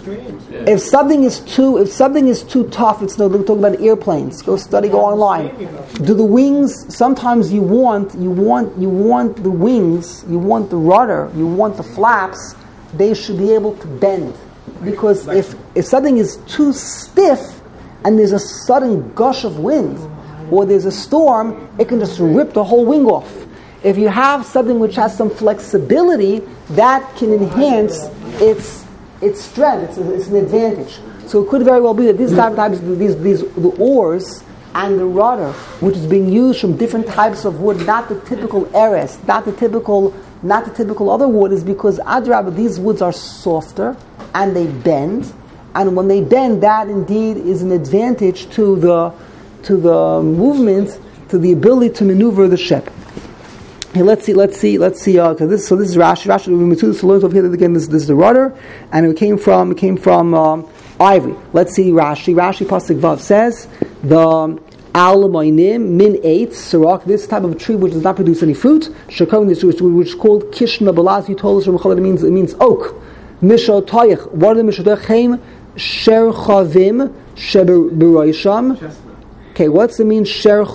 If something is too, if something is too tough, it's no. We're talking about airplanes. Go study, go online. Do the wings? Sometimes you want, you want, you want the wings. You want the rudder. You want the flaps. They should be able to bend, because if if something is too stiff and there's a sudden gush of wind or there's a storm, it can just rip the whole wing off. If you have something which has some flexibility, that can enhance its its strength. It's, a, it's an advantage. So it could very well be that these type types, these these the oars and the rudder, which is being used from different types of wood, not the typical Eres, not the typical, not the typical other wood, is because adrabah, these woods are softer and they bend, and when they bend, that indeed is an advantage to the to the movement, to the ability to maneuver the ship. Hey, let's see, let's see, let's see. Uh, this, so this is Rashi. Rashi, we learned over here that again. This, this is the rudder, and it came from it came from um, ivory. Let's see Rashi. Rashi pasuk vav says the alamoinim min eight sirak. This type of tree which does not produce any fruit. Shekon, this which, which is called kishna balaz. You told us from Chol, it means it means oak. Mishal toyich. What are the mishal toyich? Sher chavim sheberoisham. Okay, what's the mean sher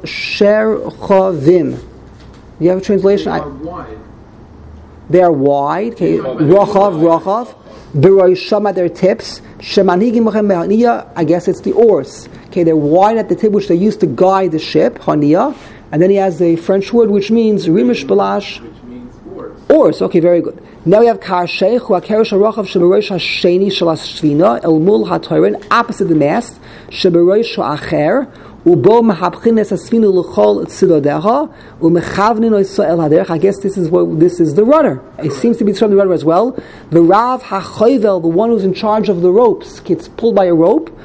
chavim? You have a translation? They I, are wide. they are wide. Okay, Rachav, Rachav. B'roisham at their tips. Shemanhigim mochem behaniya. I guess it's the oars. Okay, they're wide at the tip, which they used to guide the ship, haniya. And then he has a French word which means rimish balash. Which means oars. Oars. Okay, very good. Now we have kar sheikh hu akerish harachav sheberoish hasheni shel hashvina el mul hatoren, opposite the mast. Sheberoish ha'acher. Ubo mahabchines asfinu l'chol tzidodeha umechavnin oisa el haderech. I guess this is what this is the rudder. It seems to be from the rudder as well. The Rav hachoyvel, the one who's in charge of the ropes, gets pulled by a rope.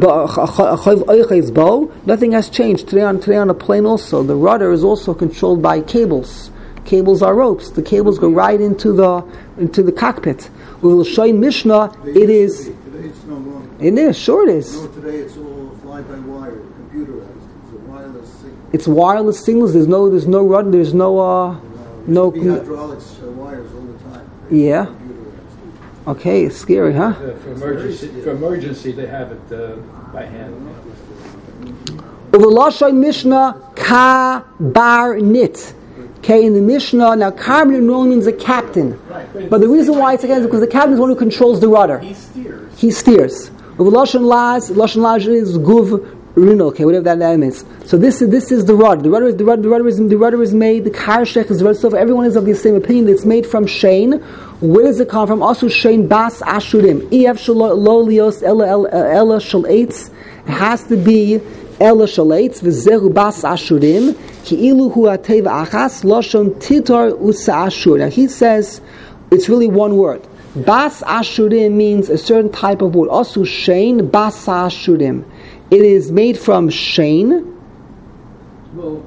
Nothing has changed today on today on a plane. Also, the rudder is also controlled by cables. Cables are ropes. The cables go right into the into the cockpit. We will show in Mishnah. It is. Today it's no longer. It is. Sure, it is. No, today it's all fly by wire, computerized. It's a wireless signal. It's wireless signals. There's no, there's no rudder. There's no, uh, no. Be hydraulics uh, wires all the time. Yeah. Computerized. Okay, it's scary, huh? Uh, for emergency, for emergency, they have it uh, by hand. Uvelashai Mishnah ka bar nit. Okay, in the Mishnah, now Karban normally means a captain. But the reason why it's again is because the captain is the one who controls the rudder. He steers. He steers. Uvelashon laz, Lashon laz is guv rino. Okay, whatever that, that means. So this is this is the rudder. The rudder is the rudder. The rudder is the rudder is made. The karshech is the rudder. So everyone is of the same opinion that it's made from Shane. Where does it come from? Also Shane bas ashurim. Ef shelo lo lios ella ella shel eitz. It has to be ella shel eitz v'zehu bas ashurim. Ki ilu hu ateva achas loshon titor usa ashur. Now he says it's really one word. Bas ashurim means a certain type of wood. Also Shane bas ashurim. It is made from Shane. Well,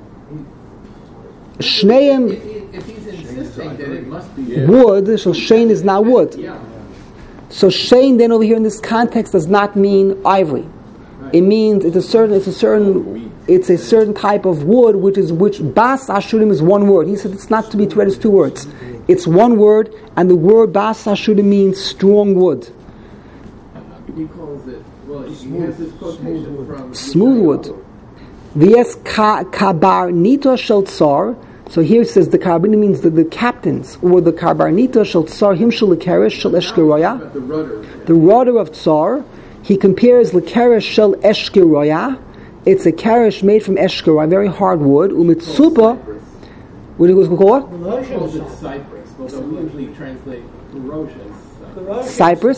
Shneim if, he- if he's insisting that it must be wood, so Shane is not wood. yeah. So Shane then over here in this context does not mean ivory. It means it's a certain it's a certain it's a certain type of wood which is which bas ashurim is one word. He said it's not to be read as two words. It's one word, and the word bas ashurim means strong wood. He calls it, well, he has this quotation from Smooth wood. V'yes ka kabarnito shel tsar. So here it says the karbini means the, the captains, or the karbarnito shel tsar him shel lekeresh shel eshkeroya. About the rudder. The rudder of tsar. He compares lekeresh shel eshkeroya. It's a keresh made from eshkeroya, very hard wood. Umitsupa. What do you call it? He calls it cypress, although we usually translate erosion as uh, Cypress.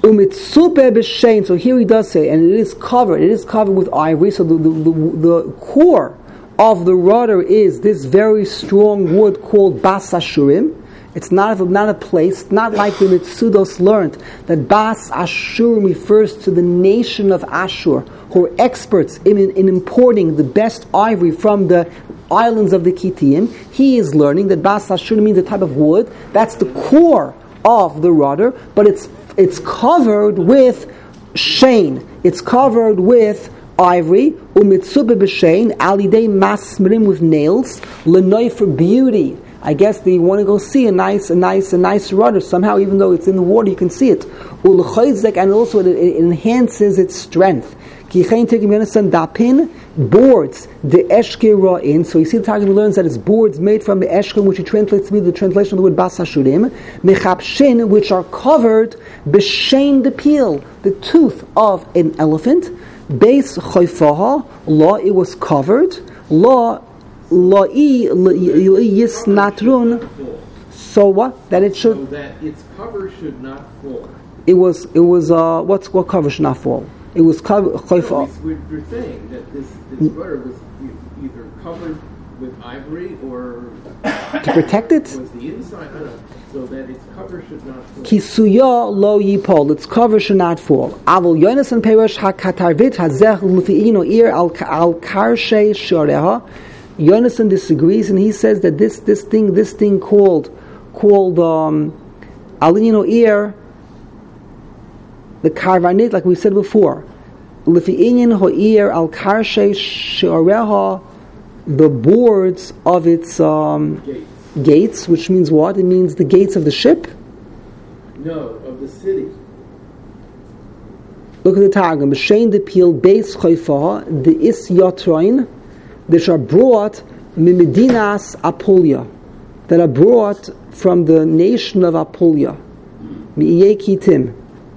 Umitsupe b'shein. So here he does say, and it is covered. It is covered with ivory. So the the, the, the core of the rudder is this very strong wood called Bas Ashurim. It's not a, not a place, not like the Mitsudos learned that Bas Ashurim refers to the nation of Ashur, who are experts in, in importing the best ivory from the islands of the Kittim. He is learning that Bas Ashurim means a type of wood. That's the core of the rudder, but it's it's covered with shein. It's covered with ivory, umitzube b'shein, alidei masmrim with nails, lenoi for beauty. I guess they want to go see a nice, a nice, a nice rudder somehow, even though it's in the water, you can see it. Ulchayzek, and also it, it enhances its strength. Kichein taking understand dapin boards the eshke in. So you see the Targum learns that it's boards made from the eshke, which he translates to be the translation of the word bas hashurim, mechapshin, which are covered b'shein the peel, the tooth of an elephant. Beis chayfaha, law, it was covered. Law, la'i yisnatrun. So what? That it should. So that its cover should not fall. It was. It was. Uh, what's what cover should not fall? It was covered. No, we, we're saying that this this rudder was e- either covered with ivory or to protect it. Was the inside, I don't know, so that its cover should not fall. Kisuya lo yipol, its cover should not fall. Avol Yonasan Perush hakatarvit hazech lufiino ir al al karshe shoreha. Yonasan disagrees, and he says that this this thing this thing called called um, alino ir, the karvanit, like we said before, lufiino hoir al karshe shoreha, the boards of its um, Gates. gates, which means what? It means the gates of the ship. No, of the city. Look at the Targum. B'shein the peel beis chayfa the is yotroin, which are brought mimedinas Apulia, that are brought from the nation of Apulia. Mi'iyei kitim.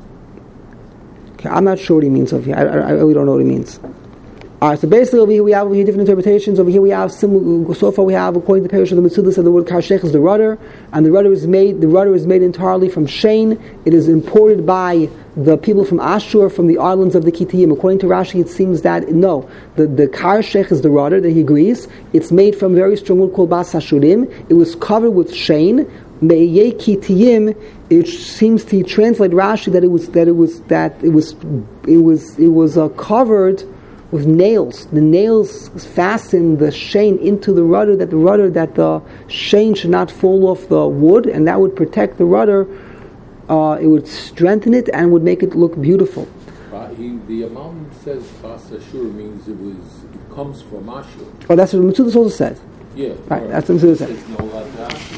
Okay, I'm not sure what he means over here. I, I, I really don't know what he means. Alright, so basically over here we have over here different interpretations. Over here we have sim- so far we have, according to the Parish of the Mitzudas, the word karshech is the rudder, and the rudder is made the rudder is made entirely from shein. It is imported by the people from Ashur, from the islands of the Kittim. According to Rashi, it seems that no, the the karshech is the rudder. That he agrees. It's made from very strong wood called bas hashurim. It was covered with shein. Me'yei kitiyim. It seems to translate Rashi that it was that it was that it was it was it was uh, covered with nails. The nails fasten the shein into the rudder, that the rudder, that the shein should not fall off the wood, and that would protect the rudder. Uh, it would strengthen it and would make it look beautiful. Uh, he, the Imam says Bas Ashur means it was it comes from Ashur. Oh, that's what Mitzudas also said. Yeah, Right, or that's what Mitzudas said. it's no like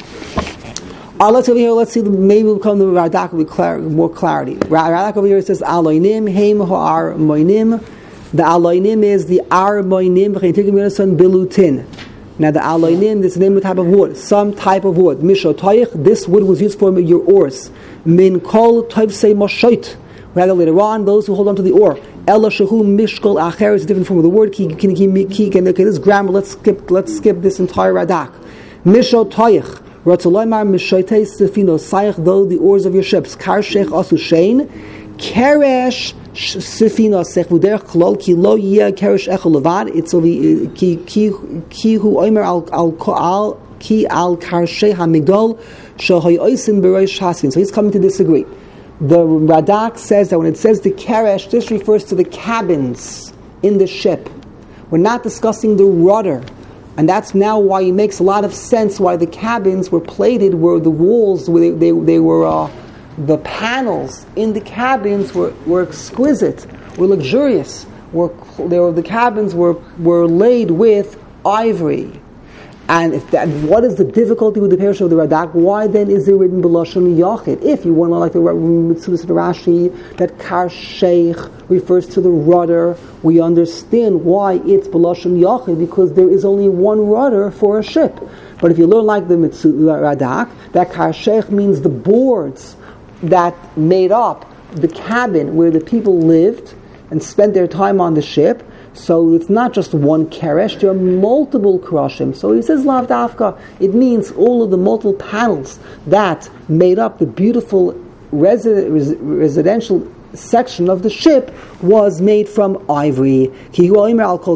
that. Uh, let's over here. Let's see. The, maybe we'll come to Radak with clar- more clarity. Radak over here says Aloinim Heim Ho'ar Moinim. The Aloinim is the Ar Moinim Bilutin. Now the Aloinim, this is the name of a type of wood, some type of wood. Misho Toich. This wood was used for your oars. Min Kol Toivsei Moshoit. We have that later on. Those who hold on to the oar. Ela Shehu Mishkol Acher is a different form of the word. Ki ki ki ki. And okay, this grammar. Let's skip. Let's skip this entire Radak. Misho Toich. Ratzaloymar Mishoitei Sefino Saich. Though the oars of your ships. Kar Sheikh Asu Shein. Keresh Sefino Sechvuder Chlol Ki Lo Yeh Keresh Echol Levad. It's over Ki Ki Ki Hu Omer Al Al Al Ki Al Karshe Hamigdol Shohay Oisim Bereish Haskin. So he's coming to disagree. The Radak says that when it says the Keresh, this refers to the cabins in the ship. We're not discussing the rudder. And that's now why it makes a lot of sense why the cabins were plated, where the walls, where they, they, they were, uh, the panels in the cabins were, were exquisite, were luxurious. Were, they were, the cabins were, were laid with ivory. And if that, what is the difficulty with the parish of the Radak? Why then is it written B'lashon Yachid? If you want to like the Mitzudas of Rashi, that Kar Sheikh refers to the rudder, we understand why it's B'lashon Yachid, because there is only one rudder for a ship. But if you learn like the Mitzudas Radak, that Kar Sheikh means the boards that made up the cabin where the people lived and spent their time on the ship. So it's not just one keresh, there are multiple keroshim. So he says Lav Dafka, it means all of the multiple panels that made up the beautiful resi- res- residential section of the ship was made from ivory. Other boats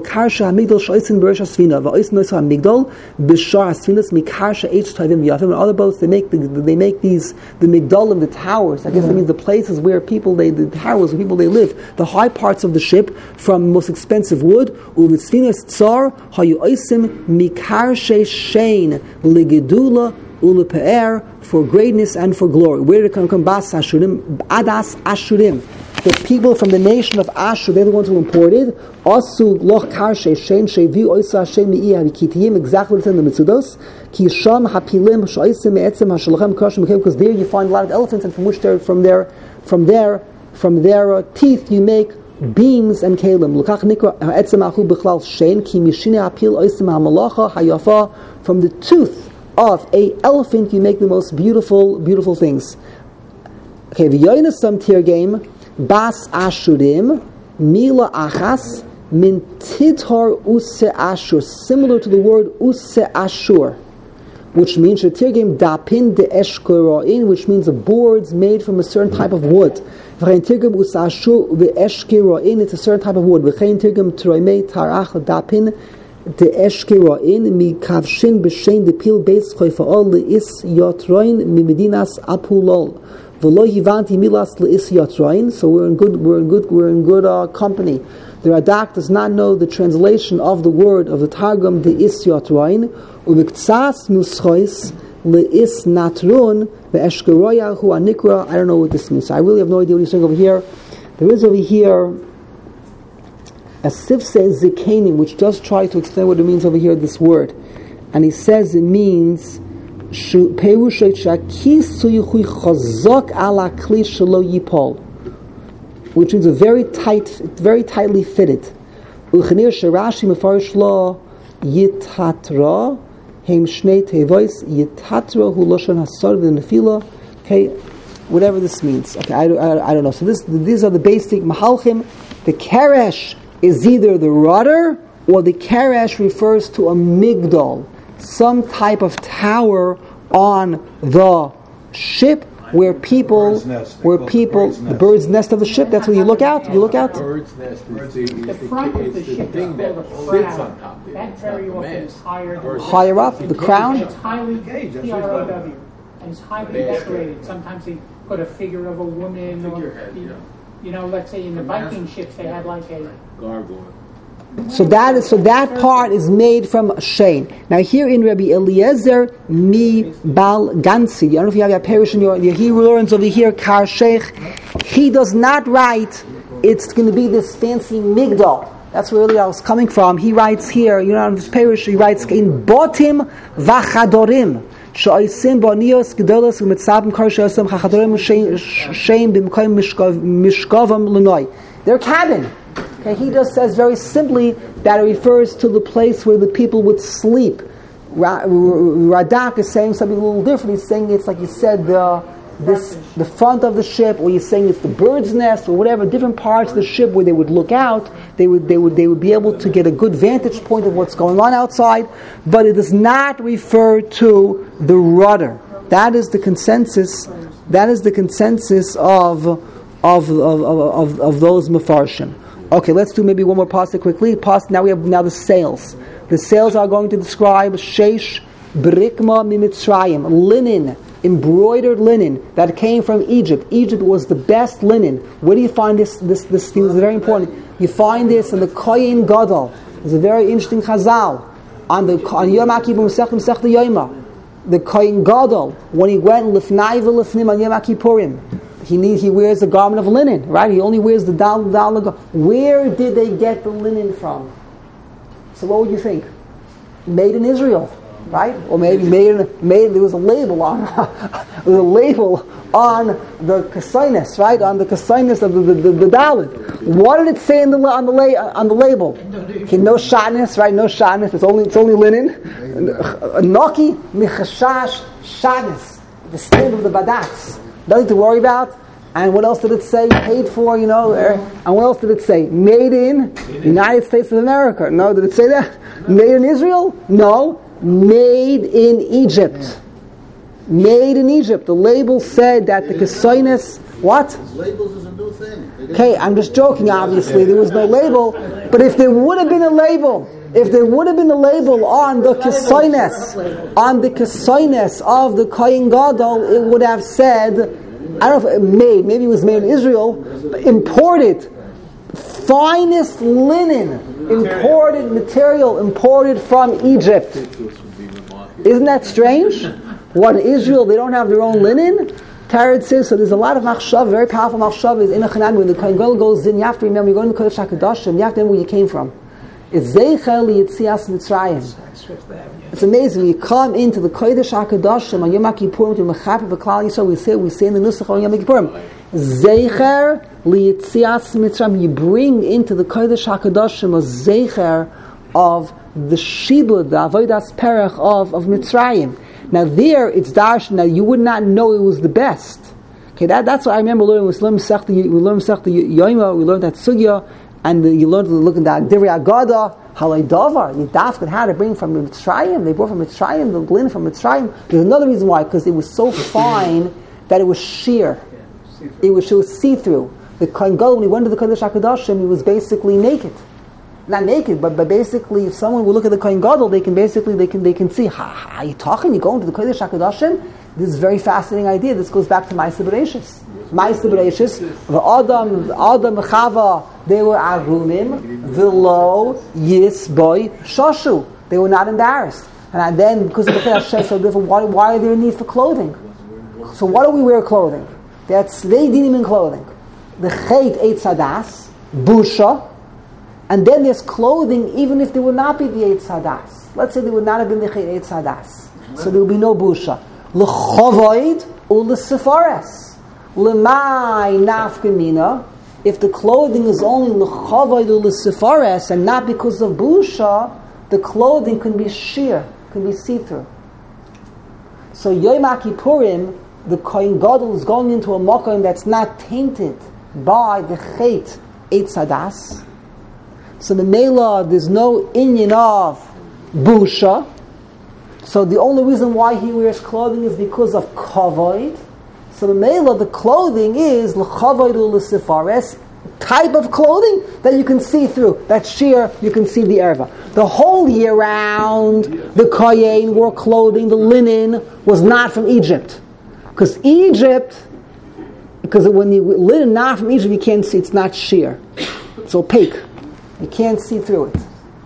they make the, they make these the migdalim, the towers. I guess that means the places where people they the towers where people they live. The high parts of the ship from most expensive wood. For greatness and for glory. Where did it come from? Bas Ashurim, Adas Ashurim. The people from the nation of Ashur, they're the ones who imported. Asu loch karshe shem shevi oisa shem mi'i habikitiyim. Exactly what it's in the Mitzudos. Ki sham hapilim shoisim me'etzem hashalachem karshim me'kem. Because there you find a lot of elephants, and from which they're from their from their from their uh, teeth you make beams and kalim. Lukach nikra ha'etzem achu b'chlal shein ki mishine hapil oisim ha'malacha hayafa. From the tooth of a elephant you make the most beautiful beautiful things. Okay, the Yoinasam tier game Bas Ashurim Mila Achas Min Titar Use Ashur, similar to the word Use Ashur, which means a tier game Dapin de Eshkeroin, which means the boards made from a certain type of wood. V'chein tirgum Use Ashur ve'Eshkeroin, it's a certain type of wood. V'chein tirgum Troimei Tarach Dapin de Eshkeroin mi Kavshin b'Shein de Pil Beis Choifa'ol le'is Yotroin mi Medinas Apulol. So we're in good, we're in good, we're in good uh, company. The Radak does not know the translation of the word of the Targum de is Yotroin, u'miktsas nuschois le'is natrun ve'eshkeroya hu anikra. I don't know what this means. So I really have no idea what he's saying over here. There is over here a Sif says zikanim, which does try to explain what it means over here, this word. And he says it means which means a very tight, very tightly fitted. Okay, whatever this means. Okay, I, I, I don't know. So this, these are the basic mahalchim. The keresh is either the rudder or the keresh refers to a migdal, some type of tower on the ship where people, where people, the bird's nest of the ship. That's where you look out. You look out. Bird's nest is the, The front of the ship is called a crown. That very often is higher than Higher up, the crown. It's highly P R O W, and it's highly decorated. Sometimes they put a figure of a woman, or you know, let's say in the Viking ships they had like a gargoyle. So that is so that part is made from Shein. Now here in Rabbi Eliezer mi bal gansi, I don't know if you have your parish in your, your he learns over here Kar Sheikh. He does not write it's going to be this fancy migdal. That's where really I was coming from. He writes here, you know, in his parish he writes in botim vachadorim. Shoisim bonios gedolos umitzabim kar shoisim chachadorim shein bimkoim mishkavam lunoi. Their cabin. Okay, he just says very simply that it refers to the place where the people would sleep. Radak is saying something a little different. He's saying it's like you said the this the front of the ship, or you're saying it's the bird's nest, or whatever different parts of the ship where they would look out. They would they would they would be able to get a good vantage point of what's going on outside. But it does not refer to the rudder. That is the consensus. That is the consensus of of of of, of, of those mefarshim. Okay, let's do maybe one more pasuk quickly. Pas, now we have now the sails. The sails are going to describe sheish brikma mimitzrayim, linen, embroidered linen that came from Egypt. Egypt was the best linen. Where do you find this? This this thing is very important. You find this in the Kohen Gadol. It's a very interesting chazal on the on Yom Kippur Masechta Masechta Yoma. The Kohen Gadol, when he went lifnai v'lifnim on Yom Kippurim, He need, he wears a garment of linen, right? He only wears the dal dal. Where did they get the linen from? So what would you think? Made in Israel, right? Or maybe made in, made. There was a label on. There was a label on the kasainis, right? On the kasainis of the the, the, the dalit. What did it say in the on the la, on the label? Okay, no shatnez, right? No shatnez. It's only it's only linen. Noki michashash shatnez. The stamp of the badats. Nothing to worry about. And what else did it say? Paid for, you know. And what else did it say? Made in United States of America. No, did it say that? Made in Israel? No. Made in Egypt. made in Egypt. The label said that the Kesoines, what? Labels is a new thing. They didn't- Okay, I'm just joking, obviously. There was no label. But if there would have been a label, if there would have been a label on the Kesoines, on the Kesoines of the Kohen Gadol, it would have said, I don't know if it made, maybe it was made in Israel, but imported, finest linen, imported material, imported from Egypt. Isn't that strange? What, in Israel, they don't have their own linen? Tarot says, so there's a lot of machshav, very powerful machshav is in a chanami. When the Kohen Gadol goes in, you have to remember, you're going to Kodesh HaKadoshim, you have to remember where you came from. It's Zeichel Yitzias Mitzrayim. It's amazing. When you come into the Kodesh HaKadoshim on Yom HaKippurim, to Mechaper V'Klal Yisrael, we say, we say in the Nusach on Yom HaKippurim, Zeicher Liyitzias Mitzrayim. You bring into the Kodesh HaKadoshim a Zeicher of the Shibud, the Avodas Perach of, of Mitzrayim. Now there, it's Darshan. Now you would not know it was the best. Okay, that, that's what I remember learning. We learned Masechta, we learned Masechta Yoima, we learned that Sugya, and the, you learned to look at the Divrei Agada, Halay Davar. You dafked how to bring from Mitzrayim. They brought from Mitzrayim, the linen from Mitzrayim. There's another reason why, because it was so fine that it was sheer. It was, it was see-through. The Kohen Gadol, when he went to the Kodesh HaKadoshim, he was basically naked. Not naked, but, but basically, if someone will look at the Kohen Gadol, they can basically they can they can see. How, how are you talking? You're going to the Kodesh HaKadoshim? This is a very fascinating idea. This goes back to Ma'aseh Bereishis. Ma'aseh Bereishis, the Adam, Adam, Chava, they were arumim, v'lo yisboi shoshu. They were not embarrassed. And then, because of the Hashem so different, why, why are there a need for clothing? So why do we wear clothing? That's they dinim in clothing. The Chet Eitz Hadas, Busha. And then there's clothing, even if there would not be the Eitz Hadas. Let's say there would not have been the Chet Eitz Hadas. So there would be no Busha. L'chovoid or l'sefares. L'mai nafkamina. If the clothing is only l'chovoid or l'sefares and not because of Busha, the clothing can be sheer, can be see-through. So Yom HaKippurim, the Kohen Gadol is going into a makom that's not tainted by the Chet Eitz Hadas. So the Mela, there's no inyan of Busha. So the only reason why he wears clothing is because of Kavod. So the Mela, the clothing is L'Kavod or L'Sifares, type of clothing that you can see through. That sheer, you can see the erva. The whole year round, the Kohen wore clothing, the linen was not from Egypt. Because Egypt, because when you linen not from Egypt, you can't see, it's not sheer. It's opaque. You can't see through it.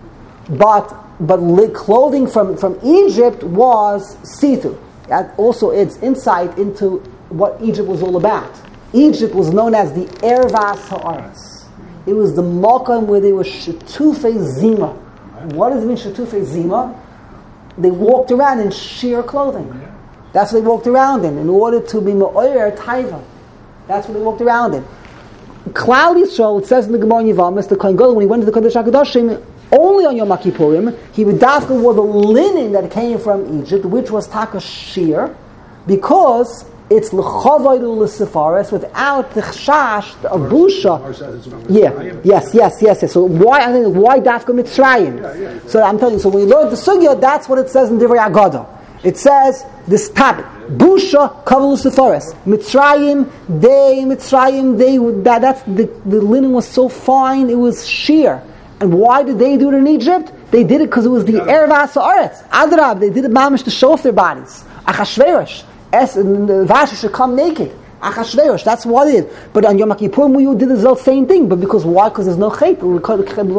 But but clothing from, from Egypt was see-through. That also adds insight into what Egypt was all about. Egypt was known as the Ervas Ha'aretz. It was the Makom where they were Shetufei Zima. What does it mean Shetufei Zima? They walked around in sheer clothing. That's what they walked around in, in order to be Ma'oyer Taiva. That's what they walked around in. Klal Yisrael, it says in the Gemara in Yevamos, the Kohen Gadol, when he went to the Kodesh HaKadoshim, only on Yom HaKippurim, he would dafka wore the linen that came from Egypt, which was taka sheer, because it's l'chavaydu l'sefares without the chash of busha. Yeah, yes, yes, yes, yes. So why? I think why dafka Mitzrayim? So I'm telling you. So when you learn the sugya, that's what it says in Divrei Agada. It says this topic: busha kavul l'sefares. Mitzrayim, they Mitzrayim, they that that's the the linen was so fine, it was sheer. And why did they do it in Egypt? They did it because it was the Ervas Ha'aretz. Adrab, they did it mamish to show off their bodies. Achashverosh, Vashti should come naked. Achashverosh, that's what it is. But on Yom HaKippurim, we did the same thing. But because why? Because there's no chet for the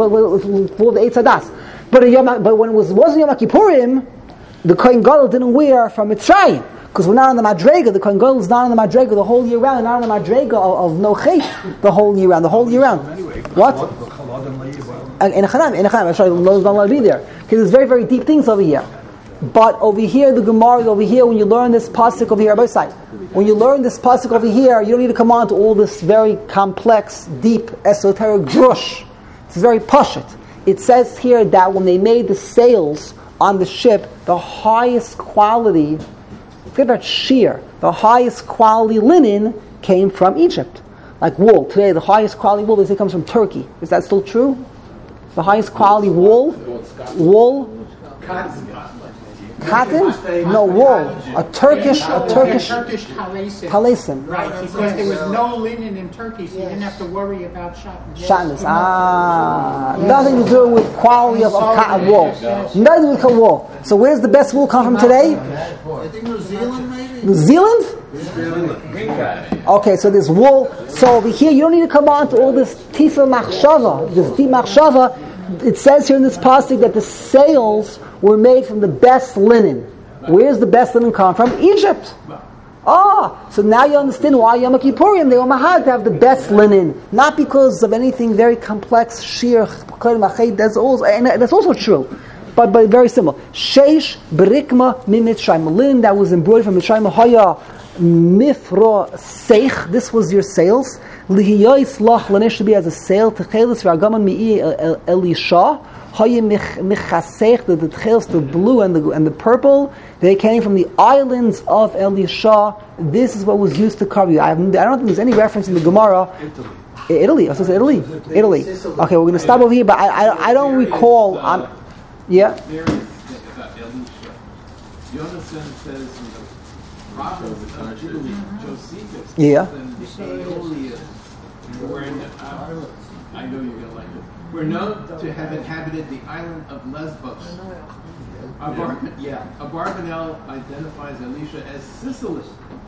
Eitz Hadas. But, but when it was, wasn't Yom HaKippurim, the Kohen Gadol didn't wear from Mitzrayim. Because we're not on the Madrega, the Kohen Gadol is not on the Madrega the whole year round, not on the Madrega of, of no chet the whole year round, the whole year round. What? In a chanam, in a chanam, I'm sorry, those don't want to be there. Because there's very, very deep things over here. But over here, the Gemara over here, when you learn this pasuk over here, both sides, when you learn this pasuk over here, you don't need to come on to all this very complex, deep, esoteric drush. It's very pashut. It says here that when they made the sails on the ship, the highest quality, forget about sheer, the highest quality linen came from Egypt. Like wool. Today, the highest quality wool, they say, comes from Turkey. Is that still true? The highest quality wool? Wool? cotton? No, wool. A Turkish, a Turkish Turkish talesim. talesim. Right, because there was no linen in Turkey, so you didn't have to worry about shatnez. Shatnez. Ah, nothing to do with quality of, of cotton wool. Nothing to do with cotton wool. So where's the best wool come from today? I think New Zealand, maybe? New Zealand? Okay, so there's wool. So over here, you don't need to come on to all this tifa machshava, this deep machshava. It says here in this pasuk that the sails were made from the best linen. Where's the best linen come from? Egypt. Ah, so now you understand why Yom Kippurim they were mahag to have the best linen, not because of anything very complex. Shir, that's also and that's also true, but but very simple. Sheish berikma mimitzrayim, linen that was embroidered from Mitzrayim. Haya mifra seich. This was your sails. Lihiyais lach lanesh to be as a sail. Techelis v'agaman mi'i Elisha. Haya michaseich, the techelis, the blue and the and the purple. They came from the islands of Elisha. This is what was used to cover you. I, have, I don't think there's any reference in the Gemara. Italy. Italy. I was Italy. Italy. Okay, we're going to stop over here, but I I, I don't recall. Um, yeah. There is about Elisha. Jonathan says in the province of Italy, Josephus. Yeah. And the earliest, we're in, uh, I know you're going to like it. We're known to have inhabited the island of Lesbos. Abar- yeah, Abarbanel identifies Elisha as Sicily.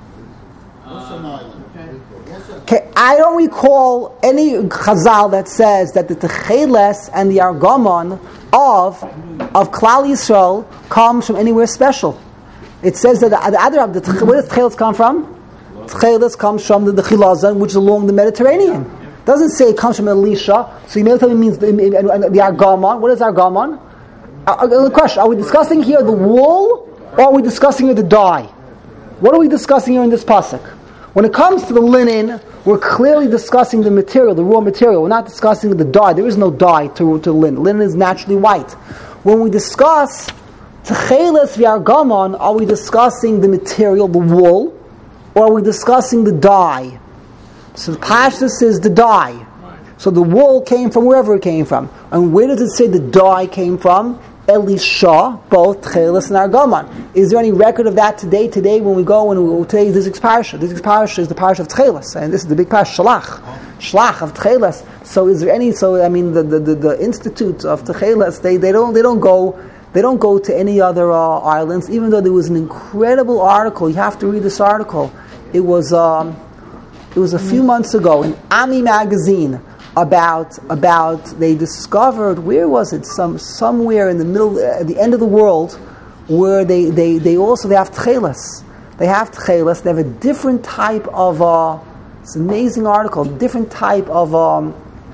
What's an island? Okay. Okay, I don't recall any chazal that says that the techeles and the argamon of of Klal Yisrael comes from anywhere special. It says that the, the other the where does techeles come from? Techeles comes from the, the Chilazon, which is along the Mediterranean. It doesn't say it comes from Elisha. So you may tell me it means the, the argamon. What is argamon? Uh, the question: are we discussing here the wool, or are we discussing here the dye? What are we discussing here in this pasuk? When it comes to the linen, we're clearly discussing the material, the raw material. We're not discussing the dye. There is no dye to, to linen. Linen is naturally white. When we discuss techeles v'argamon, are we discussing the material, the wool, or are we discussing the dye? So the Pashtus is the dye. So the wool came from wherever it came from. And where does it say the dye came from? Elisha, both Techeles and Argamon. Is there any record of that today? Today, when we go and we, today is this week's parasha. This week's parasha is the parasha of Techeles, and this is the big parasha Shalach, Shalach of Techeles. So, is there any? So, I mean, the the, the, the institute of Techeles, they, they don't they don't go they don't go to any other uh, islands. Even though there was an incredible article, you have to read this article. It was um, it was a few months ago in Ami magazine. About about they discovered, where was it, some somewhere in the middle at the end of the world, where they they, they also they have techeles. They have techeles. They have a different type of uh, it's an amazing article, different type of um,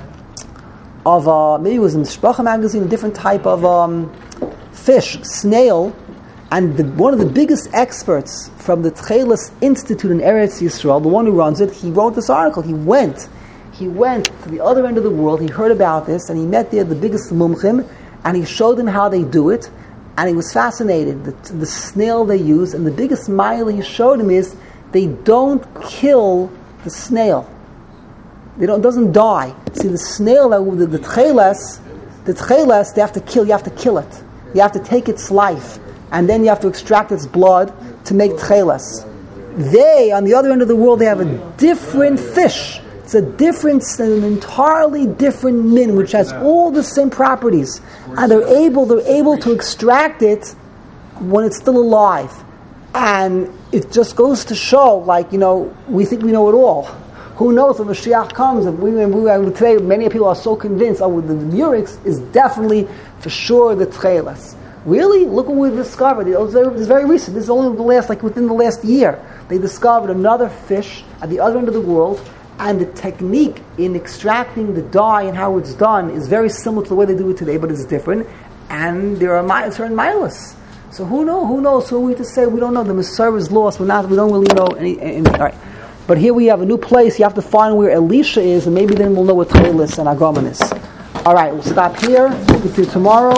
of uh, maybe it was in the Shpacha magazine, a different type of um, fish, snail, and the, one of the biggest experts from the Techeles Institute in Eretz Yisrael, the one who runs it, he wrote this article. He went. He went to the other end of the world, he heard about this, and he met there the biggest mumchim, and he showed them how they do it, and he was fascinated. The, the snail they use, and the biggest mile he showed him is, they don't kill the snail. They don't, it doesn't die. See, the snail, the, the, the tcheles, the tcheles, they have to kill, you have to kill it. You have to take its life, and then you have to extract its blood to make tcheles. They, on the other end of the world, they have a different fish. It's a different, an entirely different min, which has all the same properties, and they're able, they're able to extract it when it's still alive, and it just goes to show, like, you know, we think we know it all. Who knows when Mashiach comes? If we, we today, many people are so convinced, oh, the, the murex is definitely for sure the tcheles. Really? Look what we discovered. It was, it was very recent. This is only the last, like within the last year, they discovered another fish at the other end of the world. And the technique in extracting the dye and how it's done is very similar to the way they do it today, but it's different. And there are mi- certain milas. So who knows? Who knows? Who are we to say? We don't know. The Masorah is lost. We're not. We don't really know any. any all right. But here we have a new place. You have to find where Elisha is, and maybe then we'll know what Techeles and Argamon is. All right. We'll stop here. We'll continue tomorrow.